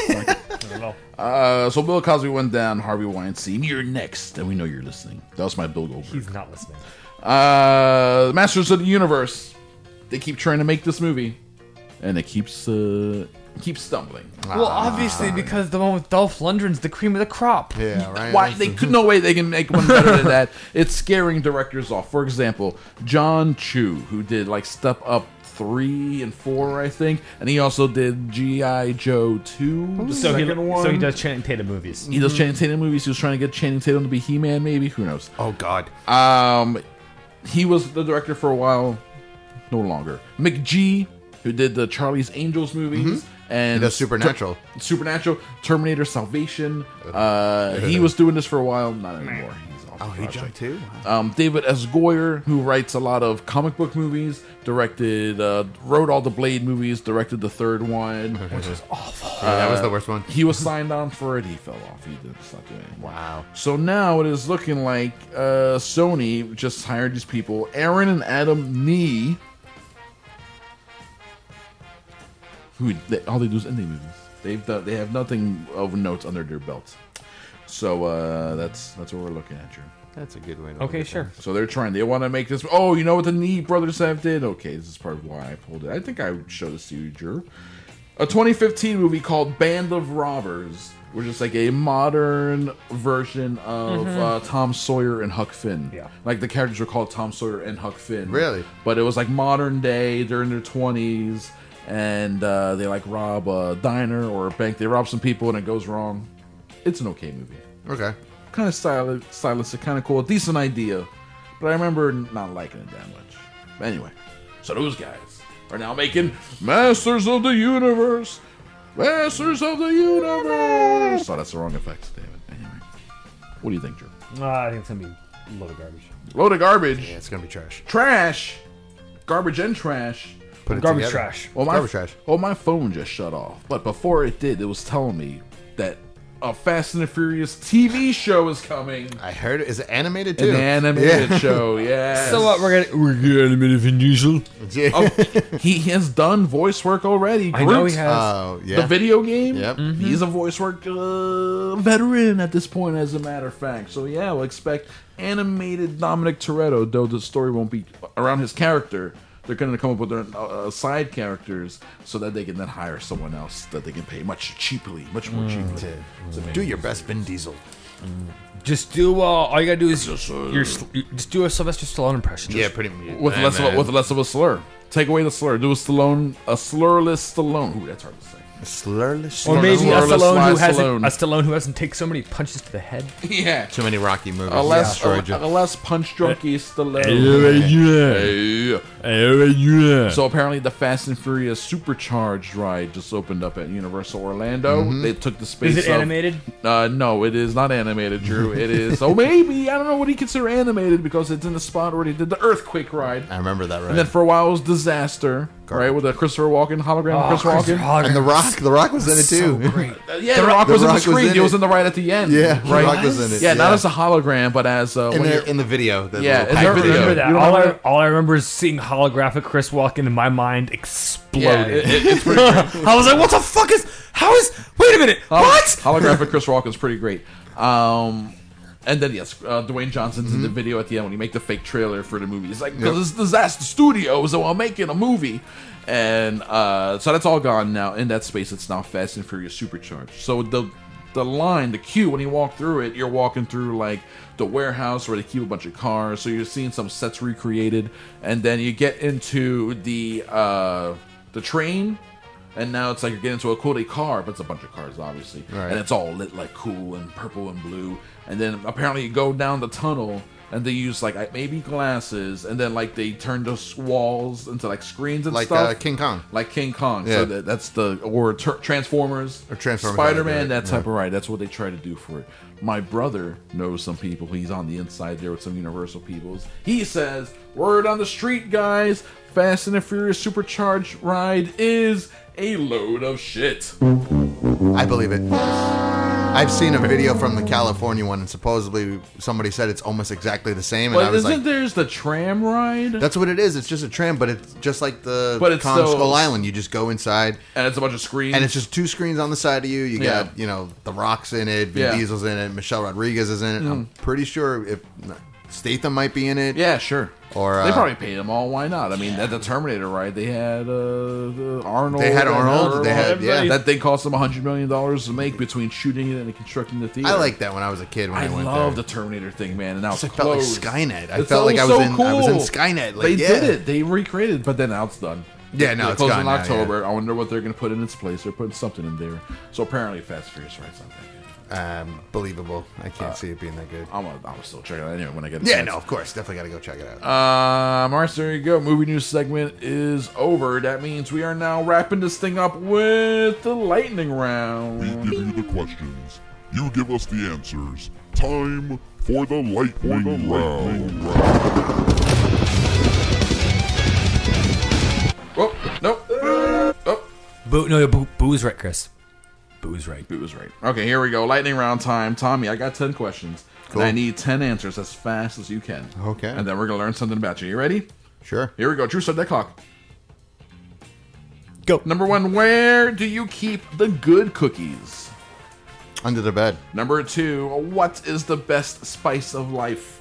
No. So Bill Cosby went down. Harvey Weinstein, you're next, and we know you're listening. That was my Bill Goldberg. He's not listening. Masters of the Universe. They keep trying to make this movie, and it keeps stumbling. Well, obviously because the one with Dolph Lundgren's the cream of the crop. Yeah, right. Why no way they can make one better than that. It's scaring directors off. For example, John Chu, who did like Step Up 3 and 4, I think, and he also did G.I. Joe 2. So he does Channing Tatum movies. He does Channing Tatum movies. He was trying to get Channing Tatum to be He-Man, maybe. Who knows? Oh God. He was the director for a while. No longer. McG, who did the Charlie's Angels movies. And the Supernatural. Terminator Salvation. He was doing this for a while. Not anymore. He's off. He jumped too? David S. Goyer, who writes a lot of comic book movies, wrote all the Blade movies, directed the third one, which was awful. That was the worst one. He was signed on for it. He fell off. He didn't stop doing it. Wow. So now it is looking like Sony just hired these people, Aaron and Adam Nee. All they do is indie movies. They have nothing of notes under their belts. So that's what we're looking at here. That's a good way. Okay, sure. So they want to make this. Oh, you know what the Nee brothers have did? Okay, this is part of why I pulled it. I think I would show this to you, Drew. A 2015 movie called Band of Robbers, which is like a modern version of Tom Sawyer and Huck Finn. Yeah. Like the characters were called Tom Sawyer and Huck Finn. Really? But it was like modern day. They're in their 20s, and they like rob a diner or a bank. They rob some people, and it goes wrong. It's an okay movie. Okay. Kind of stylistic, kind of cool. Decent idea. But I remember not liking it that much. But anyway, so those guys are now making Masters of the Universe. Masters of the Universe. Oh, that's the wrong effects, damn it. Anyway, what do you think, Drew? I think it's going to be a load of garbage. Load of garbage? Yeah, it's going to be trash. Trash? Garbage and trash? Put it garbage together. trash. Well, garbage trash. Well, my phone just shut off. But before it did, it was telling me that a Fast and the Furious TV show is coming. I heard it. Is it animated too? An animated show, yeah. So what? We're gonna animate Vin Diesel. Oh, he has done voice work already. I know he has. Yeah. The video game. Yep. He's a voice work veteran at this point, as a matter of fact. So yeah, we'll expect animated Dominic Toretto. Though the story won't be around his character. They're going to come up with their side characters so that they can then hire someone else that they can pay much more cheaply. Do your best, Vin Diesel. Just do all you gotta do is just do a Sylvester Stallone impression. Yeah, pretty much. With less of a slur. Take away the slur. Do a slurless Stallone. Ooh, that's hard to say. Slurless. Or maybe a Stallone Stallone who hasn't taken so many punches to the head. Yeah. Too many Rocky movies. A less punch drunky Stallone. So apparently the Fast and Furious Supercharged ride just opened up at Universal Orlando. They took the space. Is it animated? No, it is not animated, Drew. It is. Oh, maybe. I don't know what he consider animated because it's in the spot where he did the Earthquake ride. I remember that ride. And then for a while it was Disaster, right, with the Christopher Walken hologram. of Christopher Walken. And The Rock. The Rock was in it too. So great. Yeah, The Rock was in the screen. He was in the right at the end. Yeah, right. The Rock was in it. Yeah, not as a hologram, but as in the video. Yeah, I don't remember that. All I remember is seeing holographic Chris Walken, and my mind exploded. Yeah, it's pretty great. I was like, "What the fuck is? Wait a minute! What?" Holographic Chris Walken is pretty great. And then yes, Dwayne Johnson's in the video at the end when you make the fake trailer for the movie. It's like because it's Disaster Studios, so I'm making a movie, and so that's all gone now. In that space, it's now Fast and Furious Supercharged. So the line, the queue, when you walk through it, you're walking through like the warehouse where they keep a bunch of cars. So you're seeing some sets recreated, and then you get into the train. And now it's like you're getting into a cool car, but it's a bunch of cars, obviously. Right. And it's all lit like cool and purple and blue. And then apparently you go down the tunnel, and they use like maybe glasses, and then like they turn those walls into like screens and stuff. Like King Kong. Like King Kong. Yeah. So that's Transformers. Or Transformers. Spider-Man, that type of ride. That's what they try to do for it. My brother knows some people. He's on the inside there with some Universal peoples. He says, word on the street, guys, Fast and the Furious Supercharged ride is a load of shit. I believe it. I've seen a video from the California one, and supposedly somebody said it's almost exactly the same. And But I was isn't like, there's the tram ride? that's what it is. It's just a tram, but it's just like the But it's Kong still- Skull Island. You just go inside, And it's a bunch of screens. and it's just two screens on the side of you. You Yeah. got, The Rock's in it, Vin Diesel's in it, Michelle Rodriguez is in it. I'm pretty sure if Statham might be in it. Yeah, sure. Or they probably paid them all. Why not? I mean, at the Terminator ride, they had Arnold. They had Arnold. They had that thing cost them $100 million to make between shooting it and constructing the theater. I liked that when I was a kid. When I went love there. the Terminator thing, man. And now it's I felt like closed. Skynet. I It's felt like I so was in. cool. I was in Skynet. Like, they did it. They recreated it, but then now it's done. Yeah, no, it's closed gone in now, October. I wonder what they're going to put in its place. They're putting something in there. So apparently, Fast Furious ride's not that good. Believable. I can't see it being that good. I'm still check it out anyway when I get a Yeah, chance. no, of course, definitely got to go check it out. Alright, so there you go. Movie news segment is over. That means we are now wrapping this thing up with the lightning round. We give you the questions. You give us the answers. Time for the lightning round. Oh, nope. Oh. Boo's right, Chris. Boo's right. Boo's right. Okay, here we go. Lightning round time. Tommy, I got 10 questions. Cool. And I need 10 answers as fast as you can. Okay. And then we're going to learn something about you. You ready? Sure. Here we go. Drew, start that clock. Go. Number 1, where do you keep the good cookies? Under the bed. Number 2, what is the best spice of life?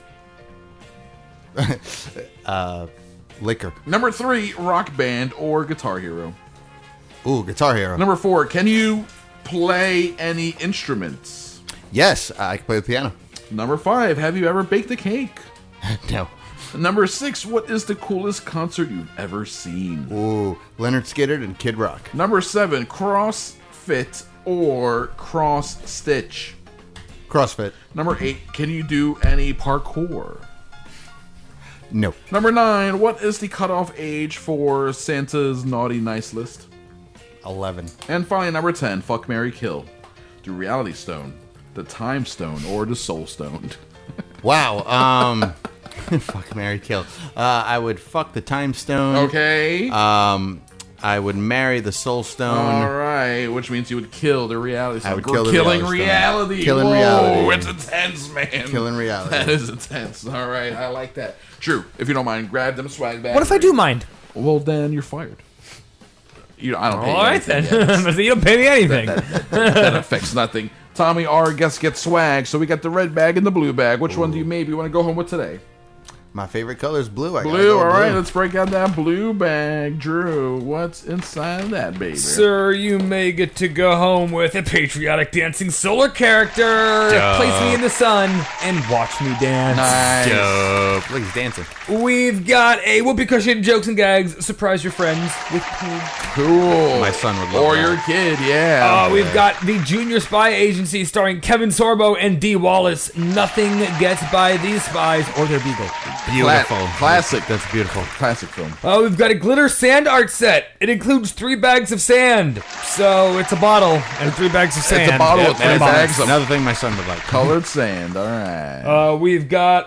Liquor. Number 3, rock band or Guitar Hero? Ooh, Guitar Hero. Number 4, can you play any instruments? Yes, I can play the piano. Number 5, have you ever baked a cake? No. Number 6, what is the coolest concert you've ever seen? Ooh, Leonard Skinner and Kid Rock. Number 7, CrossFit or cross stitch? CrossFit. Number 8, can you do any parkour? No. Number 9, what is the cutoff age for Santa's naughty nice list? 11. And finally, number 10, fuck, marry, kill. The reality stone, the time stone, or the soul stone. Wow. Fuck, marry, kill. I would fuck the time stone. Okay. I would marry the soul stone. All right, which means you would kill the reality stone. I would kill the killing reality stone. reality. Killing Whoa, reality. it's intense, man. Killing reality. That is intense. All right, I like that. Drew, if you don't mind, grab them swag bags. What if I do mind? Well, then you're fired. I don't pay you All right, anything then. yet. You don't pay me anything. That affects nothing. Tommy, our guest gets swag, so we got the red bag and the blue bag. Which one do you maybe want to go home with today? My favorite color is blue. Blue, all right. Let's break out that blue bag. Drew, what's inside of that, baby? Sir, you may get to go home with a patriotic dancing solar character. Dope. Place me in the sun and watch me dance. Nice. Dope. Look, he's dancing. We've got a whoopee cushion, jokes and gags. Surprise your friends with pig. Cool. My son would love Or that. your kid, yeah. We've got the Junior Spy Agency starring Kevin Sorbo and Dee Wallace. Nothing gets by these spies or their beagle. Beautiful. Classic. That's beautiful. Classic film. We've got a glitter sand art set. It includes 3 bags of sand. So it's a bottle and 3 bags of sand. It's a bottle with 3 bags of Another thing my son would like. colored sand. All right. We've got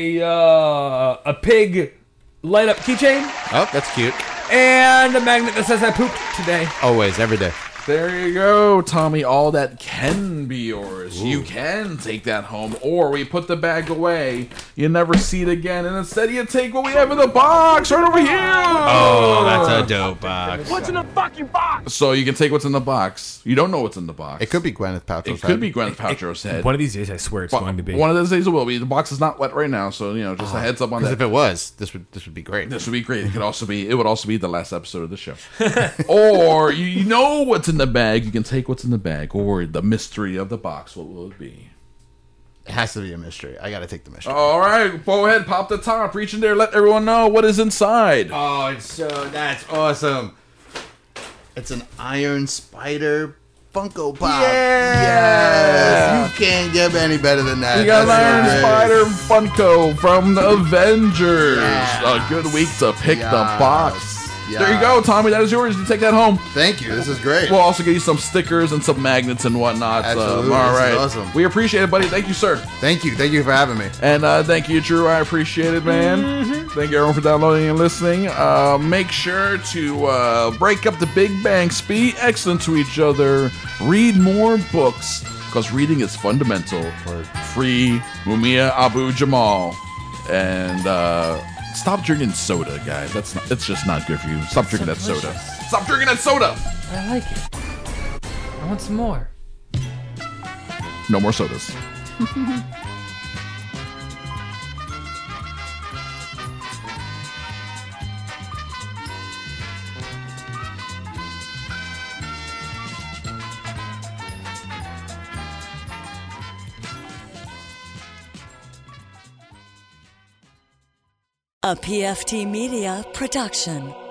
a pig light up keychain Oh, that's cute. and a magnet that says I pooped today. Always, every day. There you go, Tommy. All that can be yours. You can take that home, or we put the bag away. You never see it again, and instead you take what we have in the box right over here. Oh, that's a dope box. What's in the fucking box? So you can take what's in the box. You don't know what's in the box. It could be Gwyneth Paltrow's It could be Gwyneth Paltrow's head. One of these days, I swear it's going to be. One of those days it will be. The box is not wet right now, so just a heads up on Because that. if it was, this would be great. This would be great. It would also be the last episode of the show. Or you know what's in the bag. You can take what's in the bag, or the mystery of the box. What will it be? It has to be a mystery. I got to take the mystery. All right, go ahead, pop the top, reach in there, let everyone know what is inside. Oh, that's awesome. It's an Iron Spider Funko Pop. Yes! You can't get any better than that. We got That's Iron so Spider Funko from the Avengers. Yeah. A good week to pick the box. Yes. There you go, Tommy. That is yours. You take that home. Thank you. This is great. We'll also get you some stickers and some magnets and whatnot. Absolutely. All This is right. awesome. We appreciate it, buddy. Thank you, sir. Thank you. Thank you for having me. And thank you, Drew. I appreciate it, man. Thank you, everyone, for downloading and listening. Make sure to break up the Big Banks. Be excellent to each other. Read more books, because reading is fundamental for free Mumia Abu Jamal. And stop drinking soda, guys. It's just not good for you. Stop drinking that soda. Stop drinking that soda. I like it. I want some more. No more sodas. A PFT Media production.